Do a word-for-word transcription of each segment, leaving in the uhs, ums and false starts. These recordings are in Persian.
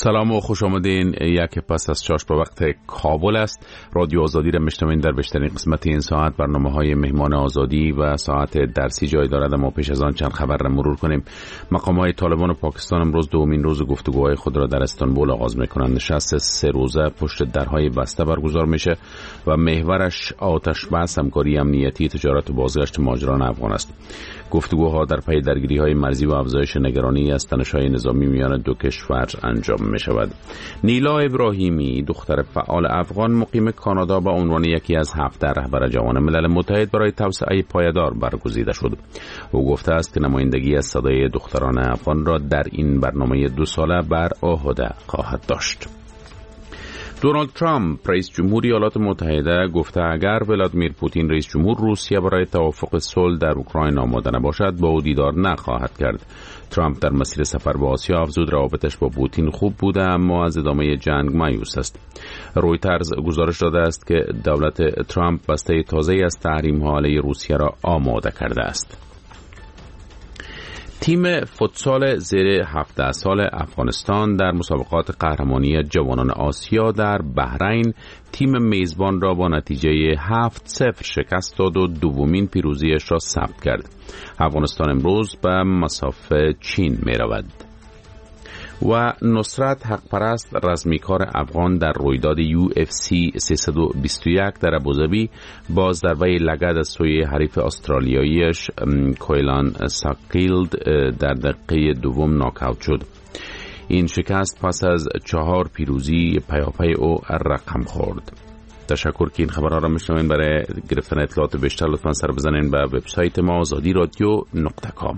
سلام و خوش آمدین. یک پس از چاش به وقت کابل است. رادیو آزادی را میشنوین. در بیشترین قسمت این ساعت برنامه های مهمان آزادی و ساعت درسی جای دارد، اما پیش از آن چند خبر را مرور کنیم. مقام های طالبان و پاکستان امروز دومین روز گفتگوهای خود را در استانبول آغاز میکنند. نشست سه روزه پشت درهای بسته برگزار میشه و محورش آتش بس، همکاری امنیتی، تجارت و بازگشت مهاجران افغان است. گفتگوها در پی درگیری های مرزی و افزایش نگرانی از تنش‌های نظامی میان دو کشور انجام می شود. نیلا ابراهیمی، دختر فعال افغان مقیم کانادا، به عنوان یکی از هفده رهبر جوان ملل متحد برای توسعه پایدار برگزیده شد. او گفته است که نمایندگی از صدای دختران افغان را در این برنامه دو ساله بر عهده خواهد داشت. دونالد ترامپ، رئیس جمهوری ایالات متحده، گفته اگر ولادیمیر پوتین رئیس جمهور روسیه برای توافق صلح در اوکراین آماده نباشد با او دیدار نخواهد کرد. ترامپ در مسیر سفر به آسیا افزود روابطش با پوتین خوب بوده اما از ادامه جنگ مایوس است. رویترز گزارش داده است که دولت ترامپ بسته تازه‌ای از تحریم‌ها علیه روسیه را آماده کرده است. تیم فوتسال زیر هفده سال افغانستان در مسابقات قهرمانی جوانان آسیا در بحرین تیم میزبان را با نتیجه هفت صفر شکست داد و دومین پیروزیش را ثبت کرد. افغانستان امروز به مسافه چین می رود. و نصرت حقپرست، رزمیکار افغان، در رویداد یو اف سی سیصد و بیست و یک در ابوظبی باز ضربه لگد از سوی حریف استرالیاییش کویلان ساکیلد در دقیقه دوم ناکاوت شد. این شکست پس از چهار پیروزی پیاپی او رقم خورد. تشکر که این خبرها را میشنوین. برای گرفتن اطلاعات بیشتر لطفا سر بزنین به وبسایت ما آزادی رادیو نقطه کام.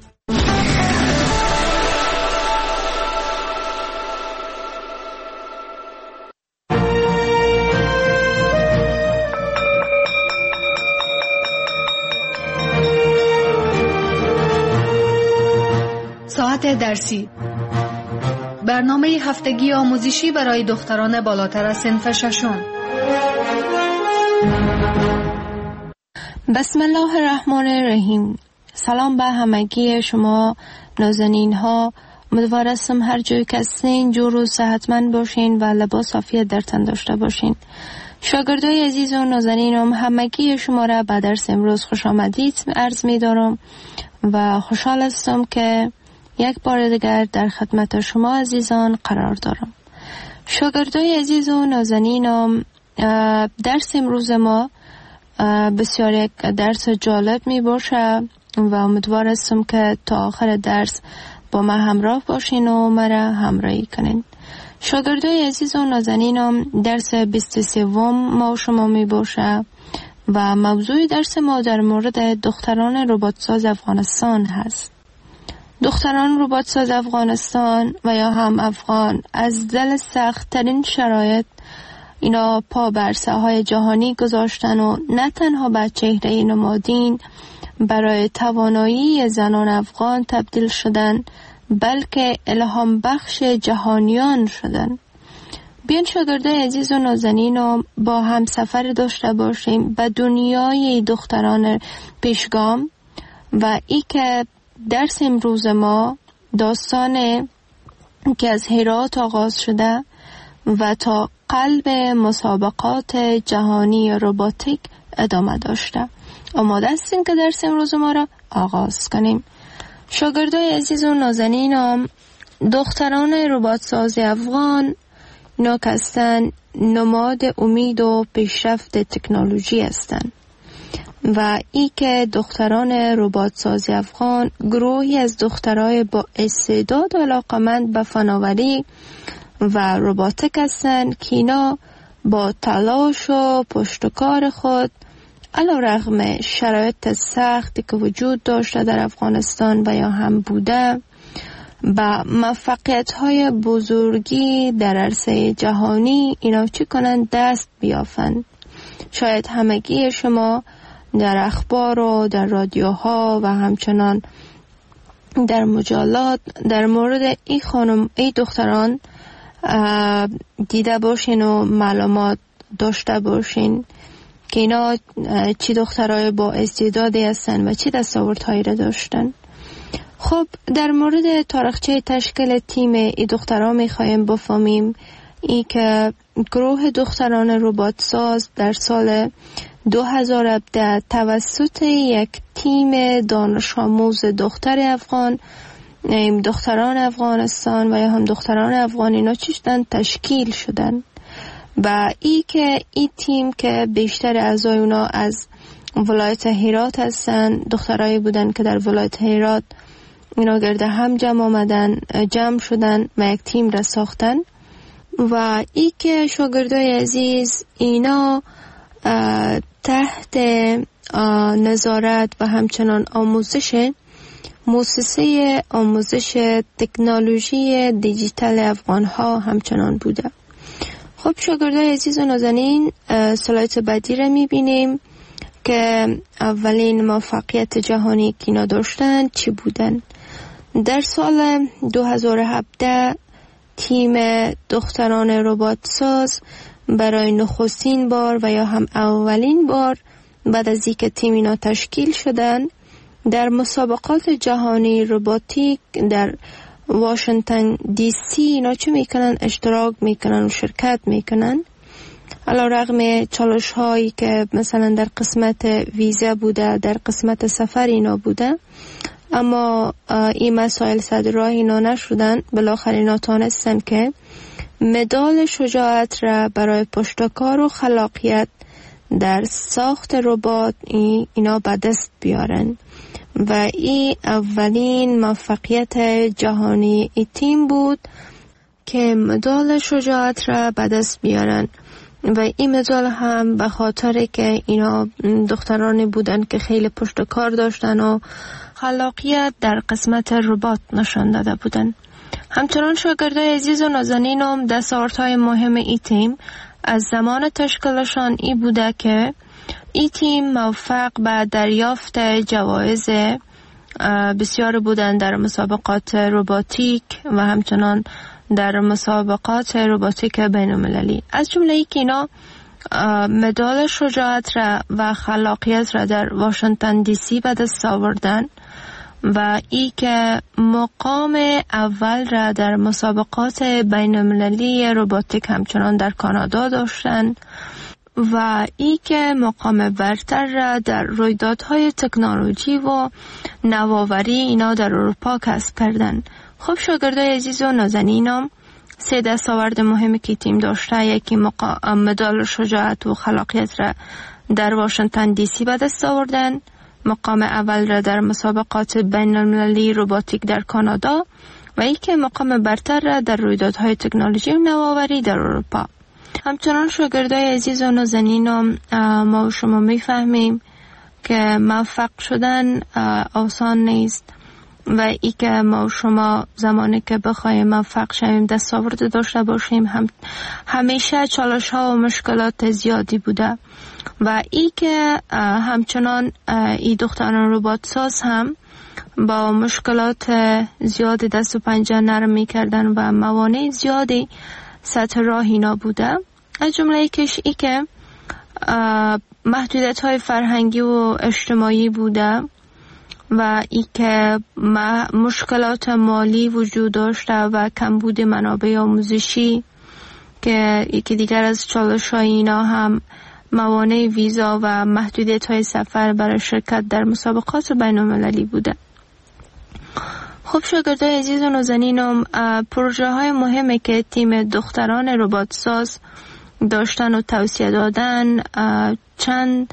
ساعت درسی، برنامه هفتگی آموزشی برای دختران بالاتر از صنف ششم. بسم الله الرحمن الرحیم. سلام به همگی شما نازنین ها. امیدوار هستم هر جایی که هستین جور و صحتمند باشین و لباس عافیت در تن داشته باشین. شاگردای عزیز و نازنینم، همگی شما را به درس امروز خوش آمدید عرض می دارم و خوشحال هستم که یک بار دیگر در خدمت شما عزیزان قرار دارم. شاگردای عزیز و نازنینم، درس امروز ما بسیار یک درس جالب می باشه و امیدوار هستم که تا آخر درس با ما همراه باشین و مرا همراهی کنین. شاگردای عزیز و نازنینم، درس بیست و سوم ما و شما می باشه و موضوع درس ما در مورد دختران رباتساز افغانستان هست. دختران رباتساز افغانستان و یا هم افغان از دل سخت ترین شرایط اینا پا بر ساحهای جهانی گذاشتن و نه تنها به چهره نمادین برای توانایی زنان افغان تبدیل شدن، بلکه الهام بخش جهانیان شدن. بیان شاگردای عزیز و نازنین با هم سفر داشته باشیم به دنیای دختران پیشگام و ای که درس امروز ما داستان که از هرات آغاز شده و تا قلب مسابقات جهانی روباتیک ادامه داشته. آماده هستیم که درس امروز ما را آغاز کنیم. شاگردای عزیز و نازنینم، دختران رباتساز افغان ناکستن نماد امید و پیشرفت تکنولوژی هستند و ای که دختران رباتساز افغان گروهی از دخترای با استعداد و علاقمند به فناوری و رباتیک هستند که اینا با تلاش و پشتکار خود علیرغم شرایط سختی که وجود داشته در افغانستان و یا هم بوده با موفقیت‌های بزرگی در عرصه جهانی اینا چی کنند؟ دست بیافند. شاید همگی شما در اخبار و در رادیوها و همچنان در مجلات در مورد ای خانم ای دختران دیده باشین و معلومات داشته باشین که اینا چی دخترای با استعدادی هستن و چی دستاوردهایی را داشتن. خب در مورد تاریخچه تشکیل تیم ای دخترها میخوایم بفهمیم ای که گروه دختران ربات ساز در سال دو هزار و هفده توسط یک تیم دانش آموز دختر افغان، دختران افغانستان و یا هم دختران افغان اینا چیشتن تشکیل شدن و ای که ای تیم که بیشتر اعضای اونا از ولایت هرات هستن، دخترایی بودن که در ولایت هرات اینا گرده هم جمع آمدن، جمع شدن و یک تیم را ساختن و ای که شاگردای عزیز اینا تحت نظارت و همچنان آموزش مؤسسه آموزش تکنولوژی دیجیتال افغان ها همچنان بوده. خب شاگردای عزیز و نازنین، سلایت بعدی را میبینیم که اولین موفقیت جهانی که اینا داشتن چی بودن. در سال دو هزار و هفده تیم دختران ربات ساز برای نخستین بار و یا هم اولین بار بعد از اینکه تیم اینا تشکیل شدن در مسابقات جهانی رباتیک در واشنگتن دی سی اینا چه میکنن؟ اشتراک میکنن و شرکت میکنن. علی رغم چالش هایی که مثلا در قسمت ویزا بوده، در قسمت سفر اینا بوده، اما این مسائل صد راه اینا نشدن. بالاخره اینا تانستن که مدال شجاعت را برای پشتکار و خلاقیت در ساخت ربات اینا به دست بیارن و این اولین موفقیت جهانی ای تیم بود که مدال شجاعت را به دست بیارن و این مدال هم به خاطر که اینا دخترانی بودن که خیلی پشتکار داشتن و خلاقیت در قسمت ربات نشان داده بودن. همچنان شاگردای عزیز و نازنینم دستاوردهای مهم ای تیم از زمان تشکیلشان ای بوده که ای تیم موفق به دریافت جوایز بسیار بودن در مسابقات رباتیک و همچنان در مسابقات رباتیک بین المللی. از جمله ای که اینا مدال شجاعت را و خلاقیت را در واشنگتن دی سی به دست آوردن و ای که مقام اول را در مسابقات بین المللی رباتیک همچنان در کانادا داشتن و ای که مقام برتر را در رویدادهای تکنولوژی و نوآوری اینا در اروپا کسب کردن. خب شاگردای عزیز و نازنینم، سه دستاورد مهمی که تیم داشته، یکی مدال شجاعت و خلاقیت را در واشنگتن دی سی به دست آوردن، مقام اول را در مسابقات بین المللی رباتیک در کانادا و یکی مقام برتر را در رویدادهای تکنولوژی و نوآوری در اروپا. همچنان شاگردای عزیز و نازنینم، ما و شما میفهمیم که موفق شدن آسان نیست و ای که ما و شما زمانی که بخوایم موفق شویم دستاورد داشته باشیم هم همیشه چالش ها و مشکلات زیادی بوده و ای که همچنان ای دختران ربات ساز هم با مشکلات زیاد دست و پنجه نرم می کردن و موانع زیادی سطح راه اینا بوده. از جمله یکیش ای که محدودیت های فرهنگی و اجتماعی بوده و ای که مشکلات مالی وجود داشته و کمبود منابع آموزشی که یکی دیگر از چالش های اینا هم موانع ویزا و محدودیت های سفر برای شرکت در مسابقات بین المللی بوده. خب شاگردای عزیز و نازنینم، پروژه های مهمی که تیم دختران ربات ساز داشتن و توصیه دادن چند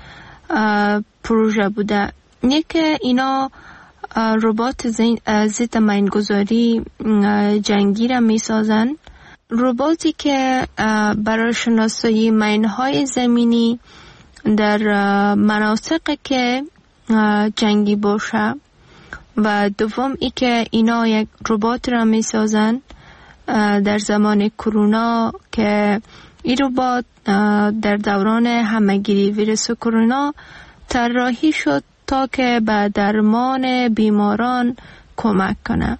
پروژه بوده. یکی اینا ربات ضد مینگذاری جنگی را می سازن، رباتی که برای شناسایی مینهای زمینی در مناطقی که جنگی باشه و دوم ای که اینا یک ربات را می سازن در زمان کرونا که این ربات در دوران همهگیری ویروس کرونا طراحی شد تا که به درمان بیماران کمک کنه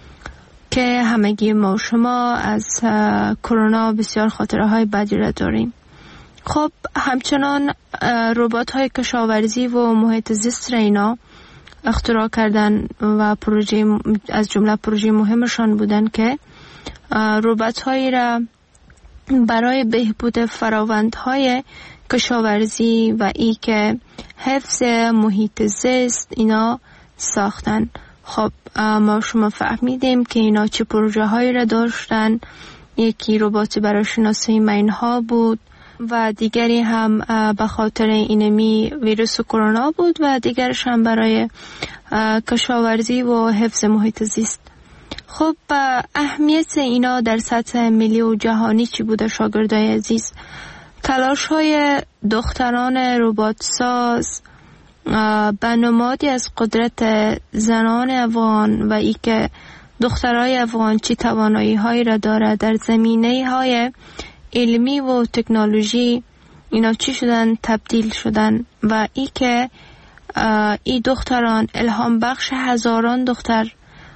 که همگی ما و شما از کرونا بسیار خاطره های بدی را داریم. خب همچنان ربات های کشاورزی و محیط زیست را اینا اختراع کردن و پروژه از جمله پروژه مهمشان بودن که ربات هایی را برای بهبود فراوندهای کشاورزی و ای که حفظ محیط زیست اینا ساختن. خب ما شما فهمیدیم که اینا چه پروژه هایی را داشتن. یکی ربات برای شناسایی ماین‌ها بود و دیگری هم به خاطر اینمی ویروس کرونا بود و دیگرش هم برای کشاورزی و حفظ محیط زیست. خب اهمیت اینا در سطح ملی و جهانی چی بوده شاگردای عزیز؟ تلاش های دختران ربات ساز به نمادی از قدرت زنان افغان و ای که دخترای افغان چی توانایی هایی را داره در زمینه های علمی و تکنولوژی اینا چی شدن تبدیل شدن و ای که ای دختران الهام بخش هزاران دختر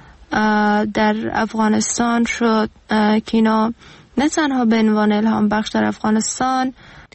در افغانستان شد که اینا نه تنها به عنوان الهام بخش در افغانستان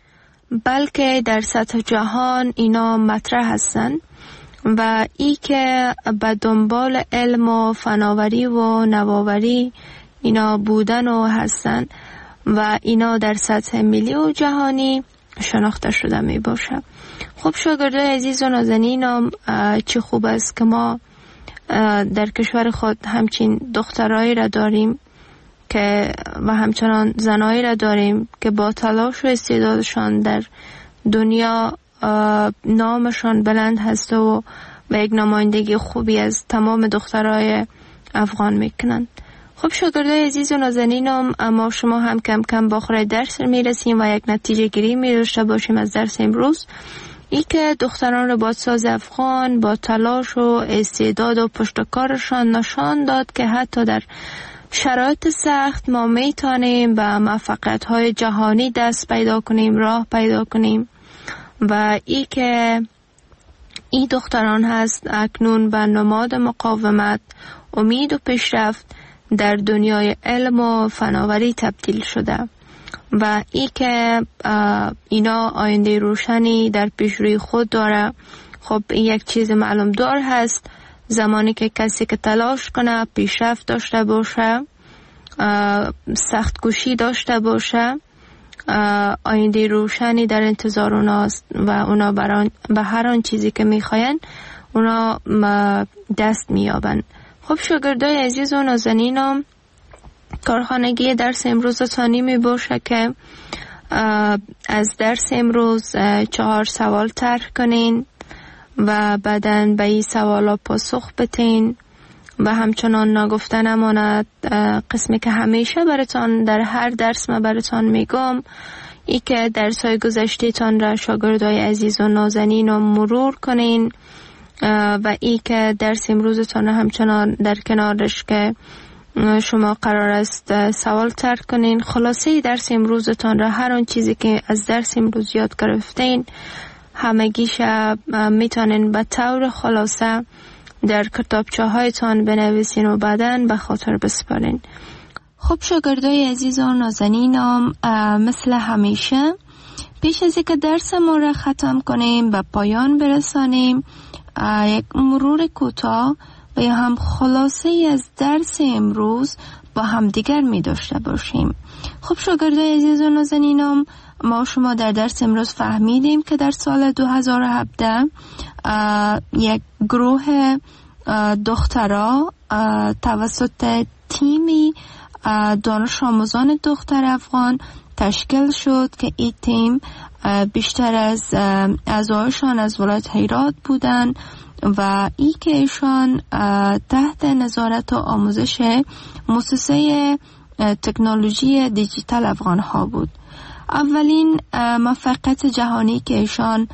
بلکه در سطح جهان اینا مطرح هستن و ای که به دنبال علم و فناوری و نوآوری اینا بودن و هستن و اینا در سطح ملی و جهانی شناخته شده می باشه. خب شاگردای عزیز و نازنینم چه خوب است که ما در کشور خود همچین دخترایی را داریم که و همچنان زنایی را داریم که با تلاش و استعدادشان در دنیا نامشان بلند هست و به یک نمایندگی خوبی از تمام دخترای افغان میکنند. خب شاگردای عزیز و نازنینم اما شما هم کم کم با آخر درس میرسیم و یک نتیجه گیری می داشته باشیم از درس امروز. ای که دختران ربات ساز افغان با تلاش و استعداد و پشتکارشان نشان داد که حتی در شرایط سخت ما میتونیم به موفقیت های جهانی دست پیدا کنیم، راه پیدا کنیم و ای که ای دختران هست اکنون به نماد مقاومت، امید و پیشرفت در دنیای علم و فناوری تبدیل شده و ای که اینا آینده روشنی در پیش روی خود داره. خب این یک چیز معلوم دار هست، زمانی که کسی که تلاش کنه، پیشرفت داشته باشه، سخت کوشی داشته باشه، آینده روشنی در انتظار اوناست و اونا بران به هر آن چیزی که میخواین اونا دست میابن. خب شاگردای عزیز و نازنینم کارخانگی درس امروز تانی می باشه که از درس امروز چهار سوال طرح کنین و بعدن به این سوالا پاسخ بتین و همچنان نگفته نماند قسمی که همیشه براتان در هر درس ما براتان میگم، ای که درس‌های گذشته تان را شاگردای عزیز و نازنین رو مرور کنین و ای که درس امروزتان همچنان در کنارش که شما قرار است سوال طرح کنین. خلاصه درس امروزتان را هر آن چیزی که از درس امروز یاد گرفتین همگیش میتونین به طور خلاصه در کتابچه هایتان بنویسین و بعداً به خاطر بسپارین. خب شاگردای عزیز و نازنینم مثل همیشه پیش از اینکه درس ما را ختم کنیم و پایان برسانیم یک مرور کوتاه و یا هم خلاصه ای از درس امروز با هم دیگر می داشته باشیم. خب شاگردای عزیز و نازنینم ما شما در درس امروز فهمیدیم که در سال دو هزار و هفده یک گروه دخترها توسط تیمی دانش آموزان دختر افغان تشکیل شد که این تیم بیشتر از اعضایشان از ولایت هرات بودند و ای که ایشان تحت نظارت و آموزش مؤسسه تکنولوژی دیجیتال افغان ها بود. اولین موفقیت جهانی که ایشان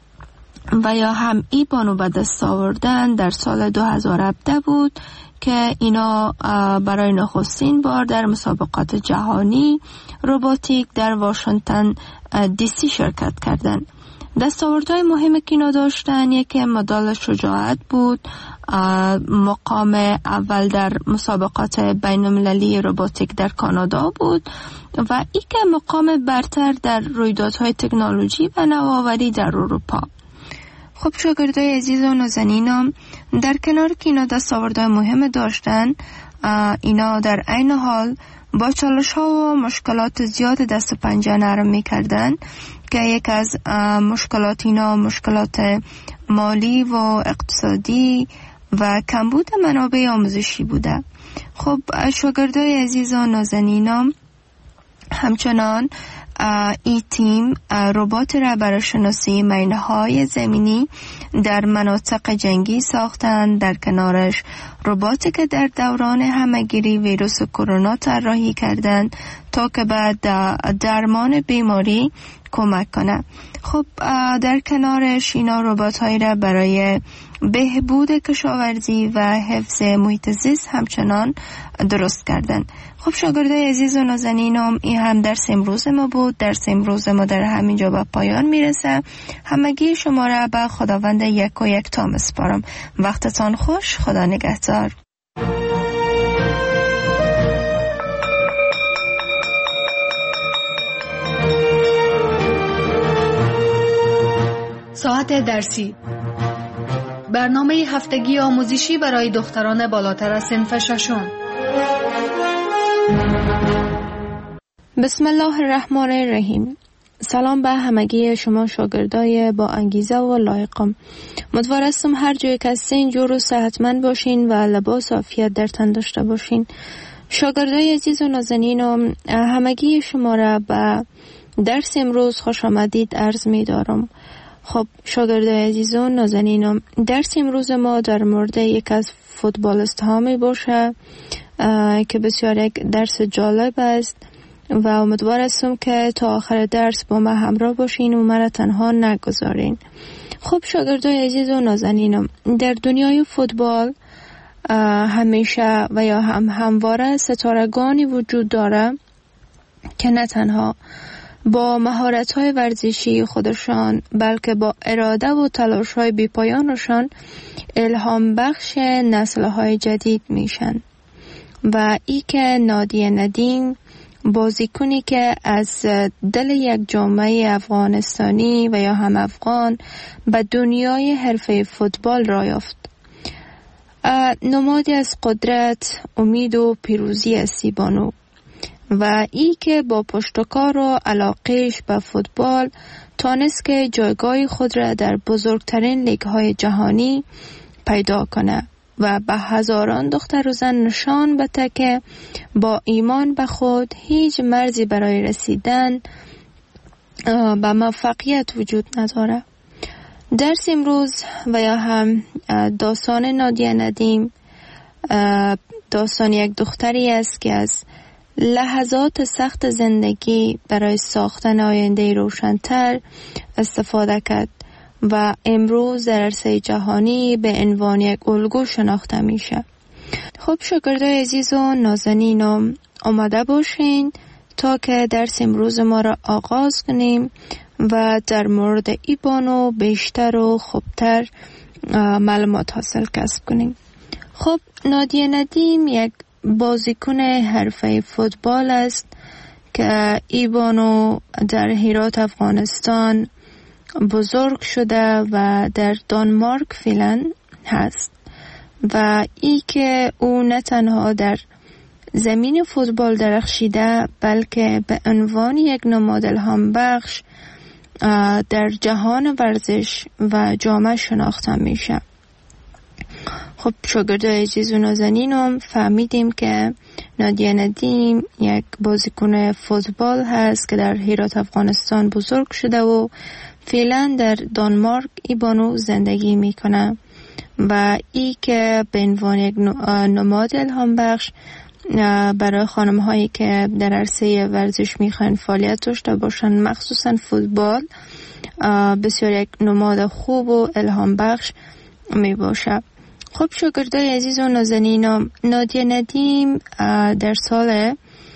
و یا هم ای بانو به دست آوردن در سال دو هزار و هفده بود که اینا برای نخستین بار در مسابقات جهانی روباتیک در واشنگتن دی سی شرکت کردند. دستاوردهای مهمی که اینا داشتن یکی مدال شجاعت بود، مقام اول در مسابقات بین المللی روباتیک در کانادا بود و ای که مقام برتر در رویدادهای تکنولوژی و نوآوری در اروپا. خب شاگردای عزیز و نازنینم، در کنار که اینا دستاوردهای مهم داشتن، اینا در عین حال با چالش ها و مشکلات زیاد دست و پنجه نرم می کردن که یک از مشکلات اینا مشکلات مالی و اقتصادی و کمبود منابع آموزشی بوده. خب شاگردای عزیز و نازنینم، همچنان این تیم ربات را برای شناسی مینهای زمینی در مناطق جنگی ساختند. در کنارش رباتی که در دوران همهگیری ویروس کرونا طراحی کردند تا که بعد درمان بیماری کمک کنه. خب در کنارش اینا ربات هایی را برای بهبود کشاورزی و حفظ محیط زیست همچنان درست کردن. خب شاگردای عزیز و نازنینم، این هم درس امروز ما بود. درس امروز ما در همینجا به پایان میرسه. همگی شما را به خداوند یک و یک تا میسپارم. وقتتان خوش. خدا نگهدار. ساعت درسی، برنامه هفتگی آموزشی برای دختران بالاتر از صنف ششم. بسم الله الرحمن الرحیم. سلام به همگی شما شاگردای با انگیزه و لایقم. امیدوارم هر جای که هستین جور و صحتمند باشین و لباس عافیت در تن داشته باشین. شاگردای عزیز و نازنینم، همگی شما را به درس امروز خوش آمدید عرض می دارم. خب شاگردای عزیز و نازنینم، درس امروز ما در مورد یک از فوتبالیست ها می باشه که بسیار یک درس جالب است و امیدوار هستم که تا آخر درس با ما همراه باشین و مرا تنها نگذارین. خب شاگردای عزیز و نازنینم، در دنیای فوتبال همیشه و یا هم همواره ستارگانی وجود داره که نه تنها با مهارت‌های ورزشی خودشان بلکه با اراده و تلاش‌های بی‌پایانشان الهام بخش نسل‌های جدید میشن. و ای که نادیه ندیم، بازیکنی که از دل یک جامعه افغانستانی و یا هم افغان به دنیای حرفه فوتبال را یافت. نمادی از قدرت، امید و پیروزی است بانو. و ای که با پشتکار و علاقهش به فوتبال تانست که جایگاه خود را در بزرگترین لیگ‌های جهانی پیدا کنه و به هزاران دختر و زن نشان بده که با ایمان به خود هیچ مرزی برای رسیدن به موفقیت وجود نداره. درس امروز و یا هم داستان نادیه ندیم داستان یک دختری است که از لحظات سخت زندگی برای ساختن آینده روشن‌تر استفاده کرد و امروز در عرصه جهانی به عنوان یک الگو شناخته میشه. خب شاگردای عزیز و نازنینم، آماده باشین تا که درس امروز ما را آغاز کنیم و در مورد ای بانو بیشتر و خوبتر معلومات حاصل کسب کنیم. خب نادیه ندیم یک بازیکن حرفه فوتبال است که ای بانو در هرات افغانستان بزرگ شده و در دانمارک فعلا هست و ای که او نه تنها در زمین فوتبال درخشیده بلکه به عنوان یک نماد الهام بخش در جهان ورزش و جامعه شناخته میشه. خب شاگردای عزیز و نازنینم، فهمیدیم که نادیه ندیم یک بازیکن فوتبال هست که در هرات افغانستان بزرگ شده و فعلا در دانمارک ای بانو زندگی میکنه و ای که به عنوان یک نماد الهام بخش برای خانم هایی که در عرصه ورزش میخوان فعالیت داشته باشن، مخصوصا فوتبال، بسیار یک نماد خوب و الهام بخش می باشه. خب شاگردای عزیز و نازنینم، نادیه ندیم در سال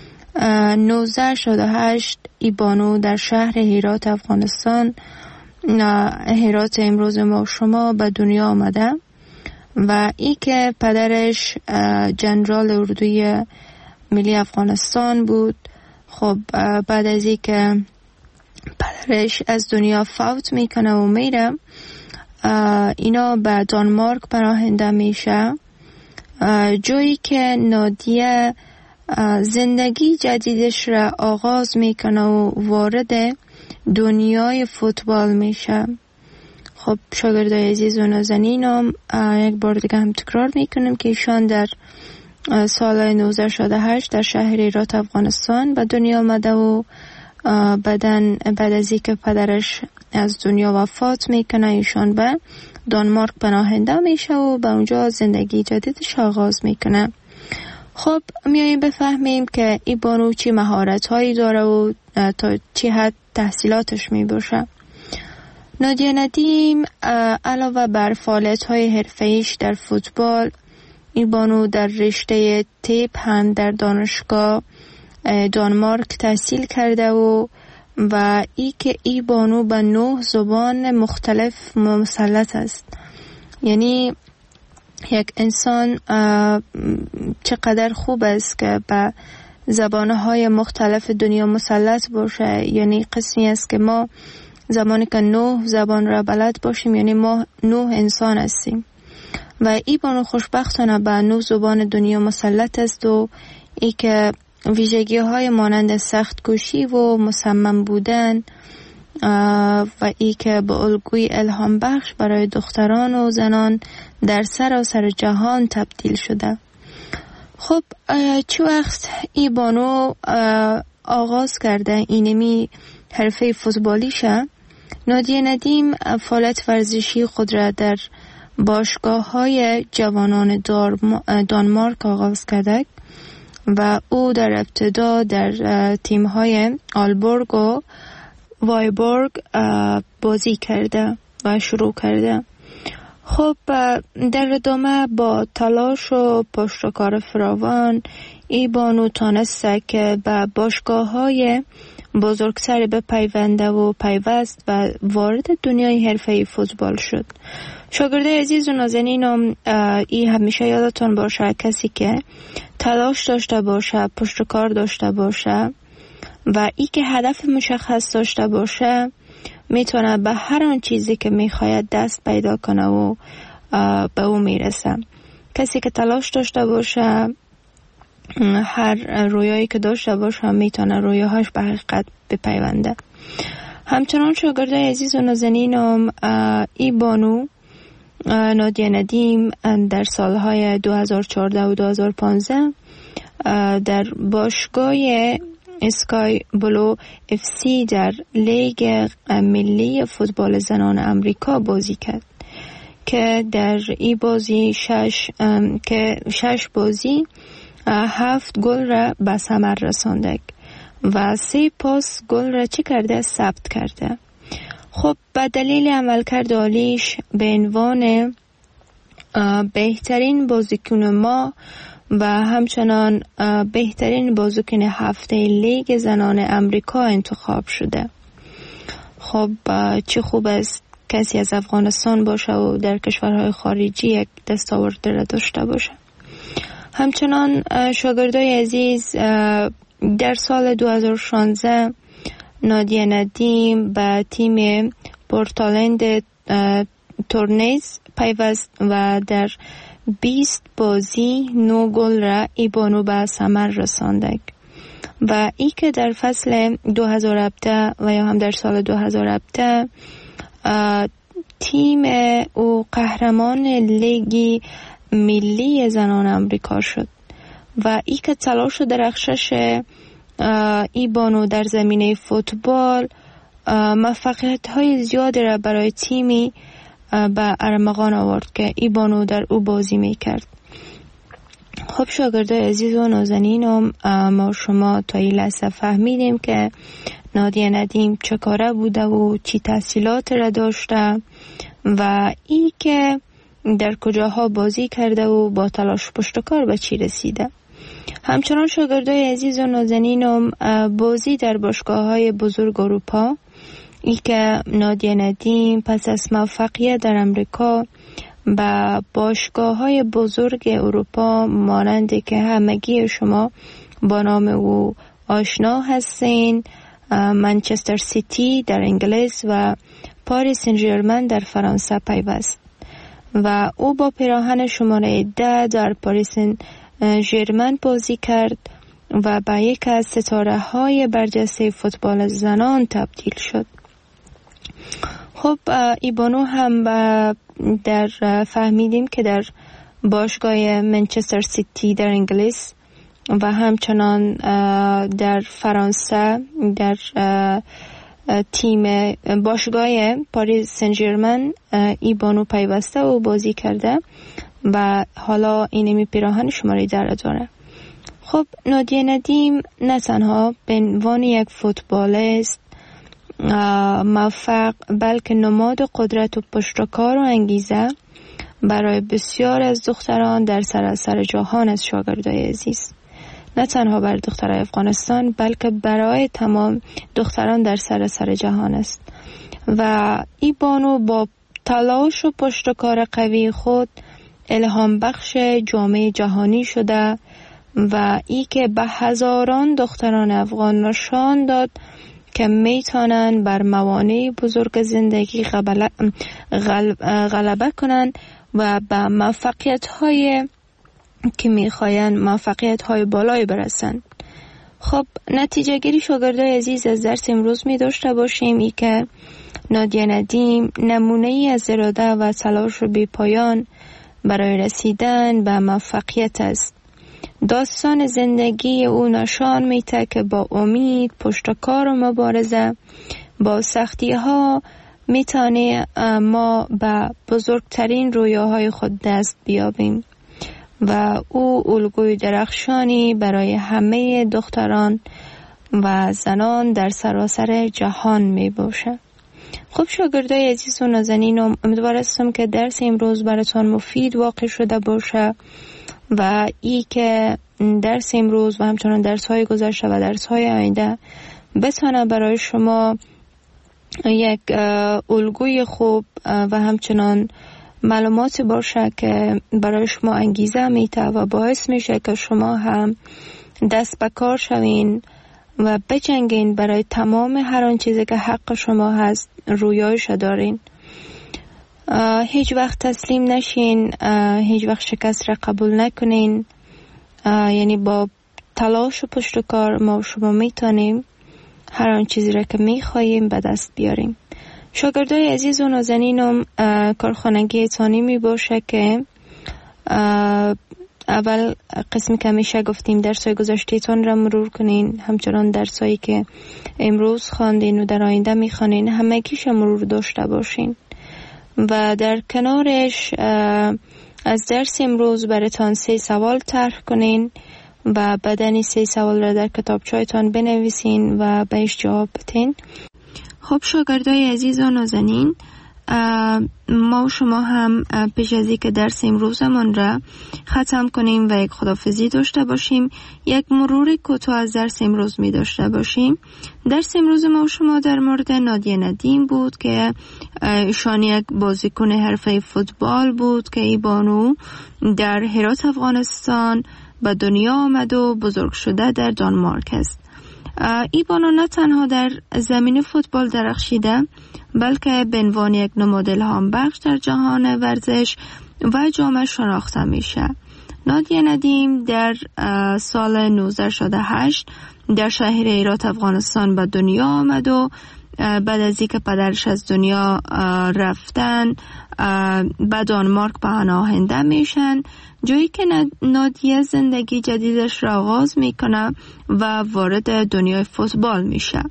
نوزده شصت و هشت ای بانو در شهر هرات افغانستان، هرات امروز ما و شما، به دنیا آمده و ای که پدرش جنرال اردوی ملی افغانستان بود. خب بعد از ای که پدرش از دنیا فوت میکنه و میره، اینا به دانمارک پناهنده میشه، جایی که نادیه زندگی جدیدش را آغاز میکنه و وارد دنیای فوتبال میشه. خب شاگردای عزیز و نازنینم، یک بار دیگه هم تکرار میکنم که ایشان در سال نوزده شصت و هشت در شهر هرات افغانستان به دنیا آمده و بعدن بعد از اینکه پدرش از دنیا وفات میکنه ایشان به دانمارک پناهنده میشه و به اونجا زندگی جدیدش آغاز میکنه. خب میاییم بفهمیم که این بانو چی مهارت هایی داره و تا چی حد تحصیلاتش میباشه. نادیه ندیم علاوه بر فعالیت های حرفه‌ایش در فوتبال، این بانو در رشته تیپ هم در دانشگاه دانمارک تحصیل کرده و و ای که ای بانو به نه زبان مختلف مسلط است. یعنی یک انسان چقدر خوب است که به زبانهای مختلف دنیا مسلط باشه. یعنی قسمی است که ما زمانی که نه زبان را بلد باشیم یعنی ما نه انسان هستیم و ای بانو خوشبختانه به نه زبان دنیا مسلط است و ای که ویژگی های مانند سخت کوشی و مصمم بودن و ای که به الگوی الهام بخش برای دختران و زنان در سراسر جهان تبدیل شده. خب چه وقت ای بانو آغاز کرده اینمی حرفه فوتبالیشه، نادیه ندیم فعالیت ورزشی خود را در باشگاه های جوانان دانمارک آغاز کرده و او در ابتدا در تیم های آلبورگ و وایبورگ بازی کرده و شروع کرده. خب در ادامه با تلاش و پشتکار فراوان ای بانو تانسته که به باشگاه های بزرگتر بپیونده و پیوست و وارد دنیای حرفه‌ای فوتبال شد. شاگرده عزیز و نازنینم، ای همیشه یادتون باشه کسی که تلاش داشته باشه، پشتکار داشته باشه و ای که هدف مشخص داشته باشه میتونه به هر آن چیزی که میخواید دست پیدا کنه و به او میرسه. کسی که تلاش داشته باشه، هر رویایی که داشته باشه میتونه رویاهاش به حقیقت بپیونده. همچنان شاگردای عزیز و نازنینم، ای بانو نادیه ندیم در سالهای دو هزار و چهارده و دو هزار و پانزده در باشگاه اسکای بلو اف سی در لیگ ملی فوتبال زنان امریکا بازی کرد که در این بازی شش که شش بازی هفت گل را به ثمر رسانده و سه پاس گل را چی کرده ثبت کرده. خب به دلیل عملکرد عالیش به عنوان بهترین بازیکن ما و همچنان بهترین بازیکن هفته لیگ زنان امریکا انتخاب شده. خب چه خوب است کسی از افغانستان باشه و در کشورهای خارجی یک دستاورد را داشته باشه. همچنان شاگردای عزیز، در سال دو هزار و شانزده نادیه ندیم به تیم پورتلند تورنیز پیوست و در بیست بازی نو گل را ای بانو به ثمر رسانده و ای که در فصل دو هزار و هفده و یا هم در سال دو هزار و هفده تیم او قهرمان لیگ ملی زنان امریکا شد و ای که تلاش و درخشش ای بانو در زمینه فوتبال موفقیت های زیادی را برای تیمی به ارمغان آورد که ای بانو در او بازی می کرد. خب شاگردای عزیز و نازنینم، ما شما تا این لحظه فهمیدیم که نادیه ندیم چه کاره بوده و چی تحصیلات را داشته و ای که در کجاها بازی کرده و با تلاش پشتکار به چی رسیده. همچنان شاگردای عزیز و نازنینم، بازی در باشگاه‌های بزرگ اروپا، ای که نادیه ندیم پس از موفقیت در امریکا با باشگاه‌های بزرگ اروپا مانند که همگی شما با نام او آشنا هستین، منچستر سیتی در انگلیس و پاریس سن ژرمن در فرانسه پیوست و او با پیراهن شماره ده در پاریس سن ژرمن بازی کرد و به یک از ستاره های برجسته فوتبال زنان تبدیل شد. خب ایبانو هم در فهمیدیم که در باشگاه منچستر سیتی در انگلیس و همچنان در فرانسه در تیم باشگاه پاریس سن ژرمن ایبانو پیوسته و بازی کرده و حالا اینمی پیراهن شماره در داره. خب نادیه ندیم نه تنها به عنوان یک فوتبالیست موفق بلکه نماد قدرت و پشتکار و انگیزه برای بسیار از دختران در سراسر جهان از شاگردای عزیز، نه تنها برای دخترای افغانستان بلکه برای تمام دختران در سراسر جهان است و این بانو با تلاش و پشتکار قوی خود الهام بخش جامعه جهانی شده و ای که به هزاران دختران افغان نشان داد که میتونن بر موانع بزرگ زندگی غلبه کنن و به موفقیت های که میخواین موفقیت های بالای برسن. خب نتیجه گیری شاگردای عزیز از درس امروز می داشته باشیم ای که نادیه ندیم نمونه ای از اراده و تلاش بی پایان برای رسیدن به موفقیت است. داستان زندگی او نشان میده که با امید، پشتکار و مبارزه با سختی ها میتونه ما به بزرگترین رویاهای خود دست بیابیم و او الگوی درخشانی برای همه دختران و زنان در سراسر جهان می باشه. خب شاگردای عزیز و نازنین، امیدوار هستم که درس امروز براتون مفید واقع شده باشه و ای که درس امروز و همچنان درس های گذشته و درس های آینده بتونه برای شما یک الگوی خوب و همچنان معلوماتی باشه که برای شما انگیزه میده و باعث میشه که شما هم دست به کار شوین و بجنگین برای تمام هر آن چیزی که حق شما هست رویایش دارین. هیچ وقت تسلیم نشین، هیچ وقت شکست را قبول نکنین، یعنی با تلاش و پشت کار ما شما میتونیم هر آن چیزی را که میخواییم به دست بیاریم. شاگردای عزیز و نازنینم، کارخانگی تانی می باشه که اول قسمی که همیشه گفتیم درسای گذشته تان را مرور کنین، همچنان درسایی که امروز خواندین و در آینده میخوانین همگیش مرور داشته باشین و در کنارش از درس امروز براتون سه سوال طرح کنین و بعدن سه سوال را در کتابچه‌تان بنویسین و بهش جواب بدین. خب شاگردای عزیز و نازنین، ما و شما هم پیش از اینکه درس امروزمان را ختم کنیم و یک خداحافظی داشته باشیم، یک مرور کوتاه از درس امروز می داشته باشیم. درس امروز ما و شما در مورد نادیه ندیم بود که ایشان یک بازیکن حرفه فوتبال بود که ای بانو در هرات افغانستان به دنیا آمد و بزرگ شده در دانمارک است. ای بانو نه تنها در زمین فوتبال درخشیده بلکه به عنوان یک نماد الهام بخش در جهان ورزش و جامعه شناخته میشه. نادیه ندیم در سال نوزده شصت و هشت در شهر هرات افغانستان به دنیا آمد و بعد از اینکه پدرش از دنیا رفتن به دانمارک پناهنده میشن، جایی که نادیه زندگی جدیدش را آغاز میکنه و وارد دنیای فوتبال میشه.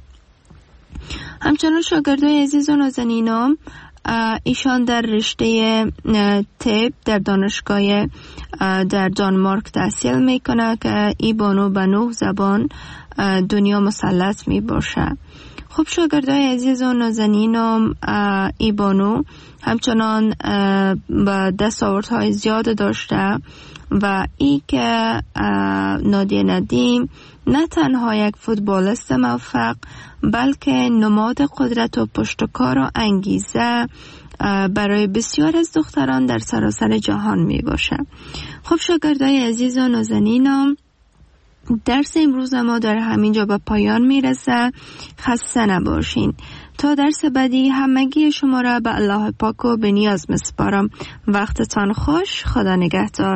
همچنان شاگردای عزیز و نازنینام، ایشان در رشته طب در دانشگاه در دانمارک تحصیل میکنه که ای بانو به نه زبان دنیا مسلط می باشه. خب شاگردای عزیز و نازنینم، ای بانو همچنان با دستاوردهای زیاد داشته و ای که نادیه ندیم نه تنها یک فوتبالیست موفق بلکه نماد قدرت و پشتکار و انگیزه برای بسیار از دختران در سراسر جهان می باشه. خب شاگردای عزیز و نازنینم، درس امروز ما در همینجا به پایان میرسه. خسته نباشین. تا درس بعدی همگی شما را به الله پاک و به نیاز میسپارم. وقتتان خوش. خدا نگهدار.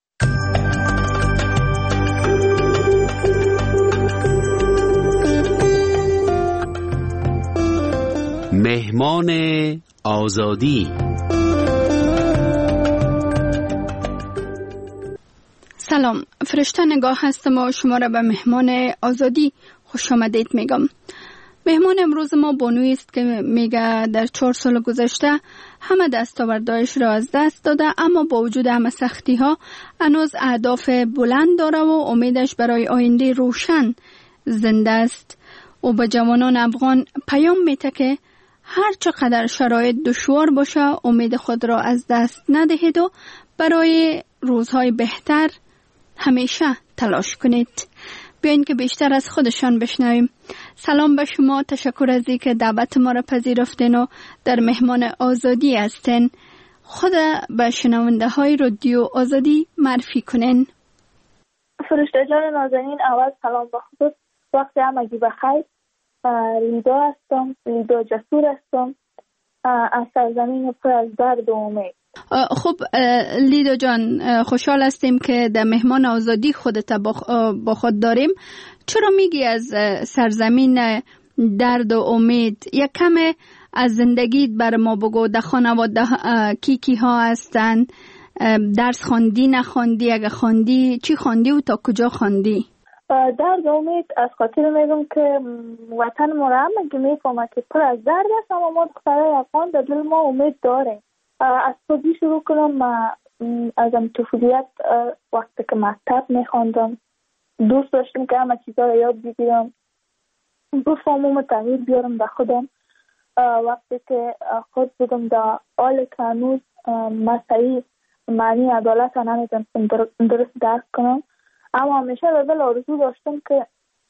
مهمان آزادی. سلام، فرشته نگاه هستم و شما را به مهمان آزادی خوش آمدید میگم. مهمان امروز ما بانویی است که میگه در چهار سال گذشته همه دستاوردهایش را از دست داده، اما با وجود همه سختی ها هنوز اهداف بلند داره و امیدش برای آینده روشن زنده است. او به جوانان افغان پیام میده که هر چقدر شرایط دشوار باشه امید خود را از دست ندهید و برای روزهای بهتر همیشه تلاش کنید. بیاین که بیشتر از خودشان بشنویم. سلام به شما، تشکر از اینکه دعوت ما را پذیرفتین و در مهمان آزادی هستین. خود به شنونده های رادیو آزادی معرفی کنین. فرشته جان نازنین، اول سلام به خود، وقت همگی بخیر. لیدا هستم، لیدا جسور هستم، از سرزمین پر از درد و امید. خب لیدا جان، خوشحال هستیم که در مهمان آزادی خودت با خود داریم. چرا میگی از سرزمین درد و امید؟ یک کم از زندگیت بر ما بگو. در خانواده کی کی ها هستن؟ درس خواندی نخواندی؟ اگه خواندی چی خواندی و تا کجا خواندی؟ درد و امید از خاطر میگم که وطن ما را همه میفهمه که پر از درد است، اما ما دخترای افغان در دل ما امید داریم. از صبحی شروع کنم. ما از ام طفولیت وقتی که مکتب میخواندم دوست داشتم که همه چیزا رو یاد بگیرم، بفهمم و تغییر بیارم در خودم. وقتی که خود بودم در حال که هنوز مسئله معنی عدالت رو نمیدونستم درست درک کنم، اما همیشه در دل آرزو داشتم که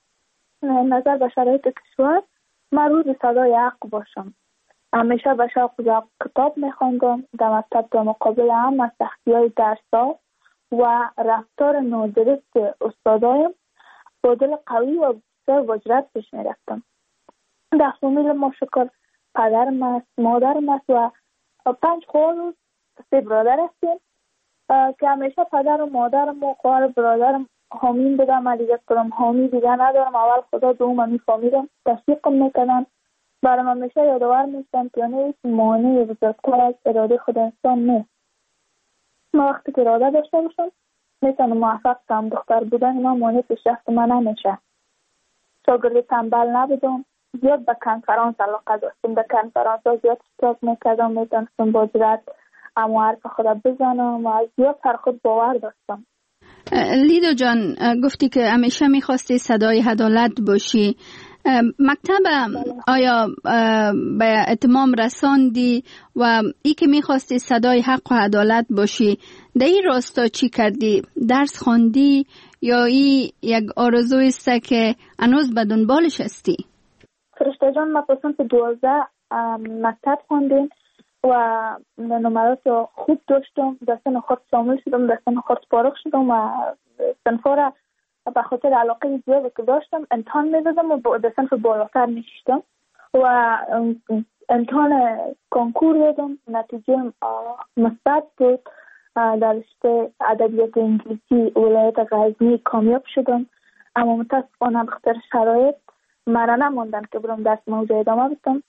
نظر به شرایط کشور من روز صدای حق باشم. همیشه به شوق کتاب میخواندم. در مکتب در مقابل هم سختی‌های درس‌ها و رفتار نادرست استادایم با دل قوی و بسیار با جرأت پیش میرفتم. در فامیل ما شکر پدرم است، مادرم است و پنج خواهر و سه برادر هستیم که همیشه پدر و مادرم و خواهر برادرم حامیم بودم. من دیگه کنم حامی دیگه ندارم. اول خدا دوم میفهمیدم، تشویقم میکردن. برام همیشه یادآور میشن که یعنی مانع بزرگتر از اراده خود انسان نیست. ما وقتی که اراده داشته باشم میتونم موفق شم. دختر بودن من مانع پیشرفت من نمیشه. شاگرد تنبل نبودم. زیاد به کنفرانس علاقه داشتم. در کنفرانس ها زیاد اشتراک میکردم. میتونستم با جرأت اما حرف خود بزنم و زیاد سر خود باور داشتم. لیدا جان، گفتی که همیشه میخواستی صدای عدالت باشی. مکتب آیا به اتمام رساندی و ای که میخواستی صدای حق و عدالت باشی در این راستا چی کردی؟ درس خواندی یا ای یک آرزوی است که هنوز به دنبالش هستی؟ فرشته جان، ما پسند دوازده مکتب خواندیم و نمرات خوب داشتم. در سن خود شامل شدم، در سن خود فارغ شدم و سنفاره به خاطر علاقه زیادی که داشتم امتحان میدادم و در صنف بالاتر میشتم و امتحان کنکور دادم. نتیجه مثبت بود. در رشته ادبیات انگلیسی ولایت غزنی کامیاب شدم، اما متاسفانه بخاطر شرایط مرا نماندن که برم درس موضوع ادامه بدم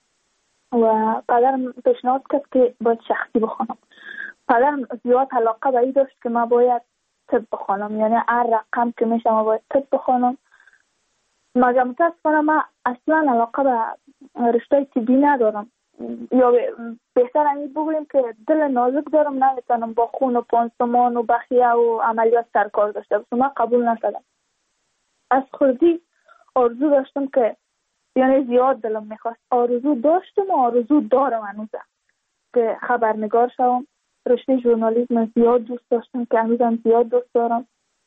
و پدرم پیشنهاد کرد که باید شخصی بخونم. پدرم زیاد علاقه به این داشت که من باید طب بخونم، یعنی هر رقم که میشه ما باید طب بخونم. مگر متاسفانه من اصلا علاقه به رشته طبی ندارم، یا بهتر همین بگویم که دل نازک دارم، نمیتونم با خون و پانسمان و بخیه و عملیات سرکار داشته باشم. من قبول نشدم. از خودی آرزو داشتم که یعنی زیاد دلم میخواست، آرزو داشتم و آرزو دارم هنوزم که خبرنگار شوم. رشته ژورنالیسم زیاد دوست داشتم که هنوزم زیاد دوست دارم،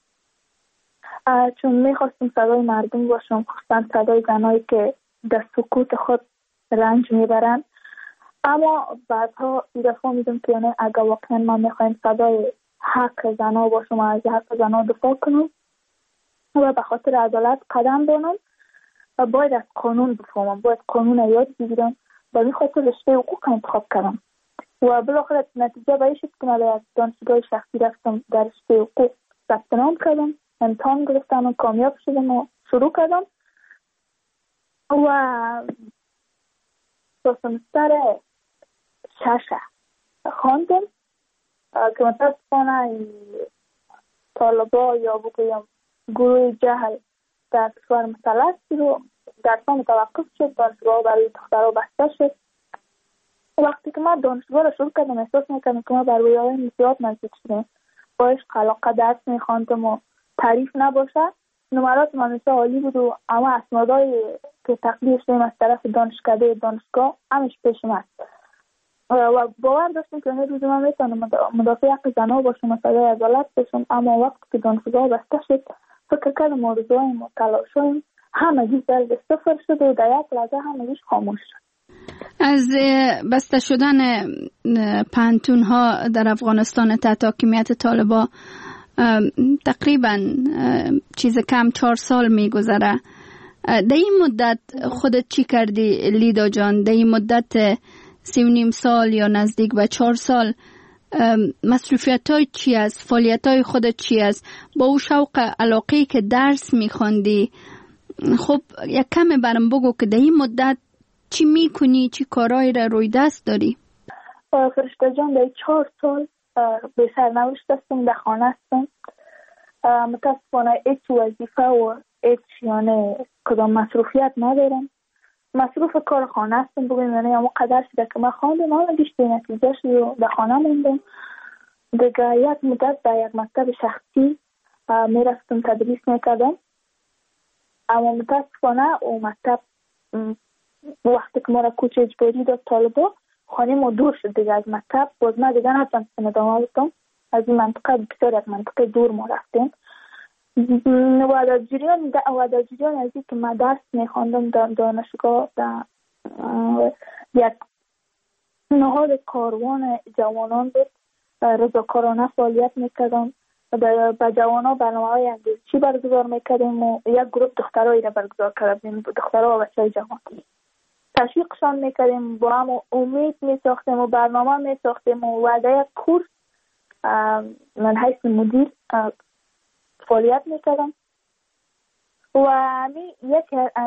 چون میخواستم صدای مردم باشم، خصوصا صدای زنایی که در سکوت خود رنج میبرن. اما بعدها این دفعه میدم که یعنی اگر واقعا من میخوایم صدای حق زنا باشم و از حق زنا دفاع کنم و به خاطر عدالت قدم بانم، باید از قانون بفهمم، باید قانون یاد بگیرم. به این خاطر رشته حقوق انتخاب کردم و بالاخره نتیجه به این شد که من از دانشگاه شخصی رفتم، در رشته حقوق ثبت نام کردم، امتحان گرفتم و کامیاب شدم و شروع کردم و تا سمستر شش خواندم که متاسفانه طالبا یا بگویم گروه جهل در کشور مسلط رو درسا متوقف شد، دانشگاه برای دخترها بسته شد. وقتی که من دانشگاه رو شروع کردم احساس میکردم که من بر رویاهای زیاد نزدیک شدم، با عشق علاقه درس میخواندم و تعریف نباشه. نمرات من مثل عالی بود و اما اسنادهای که تقدیر شدیم از طرف دانشکده دانشگاه همش پیش من و باور داشتم که روز من میتونم مدافع حق زنها باشم، مسئله عدالت باشم. اما وقتی که دانشگاه بسته شد فکر کردم آرزوهایم و تلاشهایم همگی ضرب صفر شد و در یک لحظه همگیش خاموش شد. از بسته شدن پانتون ها در افغانستان تحت حاکمیت طالبان تقریبا چیز کم چهار سال میگذره. در این مدت خودت چی کردی لیدا جان؟ در این مدت سی و نیم سال یا نزدیک به چهار سال مصروفیت های چی است؟ فعالیت های خودت چی است؟ با او شوق علاقه که درس میخواندی، خب یک کمی برام بگو که در این مدت چی میکنی، چی کارهایی را روی دست داری؟ فرشته جان در چهار سال به سرنوشت هستم، در خانه هستم. متاسفانه هیچ وظیفه و هیچ یعنی کدام مصروفیت ندارم. مصروف کار خانه هستم بگویم، یعنی اما قدر شده که من خواندم اما گشت نتیجه شد و در خانه موندم. دیگه یک مدت در یک مکتب شخصی میرفتم تدریس میکردم، اما متاسفانه او مکتب وقتی که ما را کوچ اجباری داد طالبا، خانه ما دور شد دیگه از مکتب. باز من دیگه نتونستم ادامه بدم، از این منطقه بسیار یک منطقه دور ما رفتیم و در جریان و در جریان از این که من درس میخواندم در دانشگاه در یک نهاد کاروان جوانان بود، رضاکارانه فعالیت میکردم. با جوانان برنامه‌های انگیزشی برگزار میکردیم و یک گروه دخترایی را برگزار کردیم، دخترها و بچه‌های جوان تشویقشان میکردیم، با هم امید میساختیم و برنامه میساختیم و وعده یک کورس من حیث مدیر فعالیت میکردم و همی یک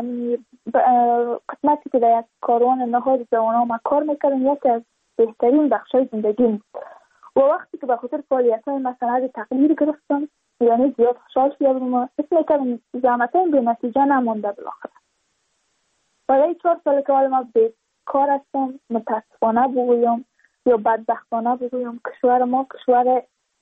قسمتی که در یک کاروان نهاد جوانان ما کار میکردم یکی از بهترین بخشای زندگی و وقتی که به خاطر فعالیت های مثلا تقدیر گرفتم یعنی زیاد خوشحال شدم و حس میکردم زحمتایم به نتیجه نمونده. بالاخره برای چهار سال که حالا ما بیکار هستم، متاسفانه بگویم یا بدبختانه بگویم، کشور ما کشور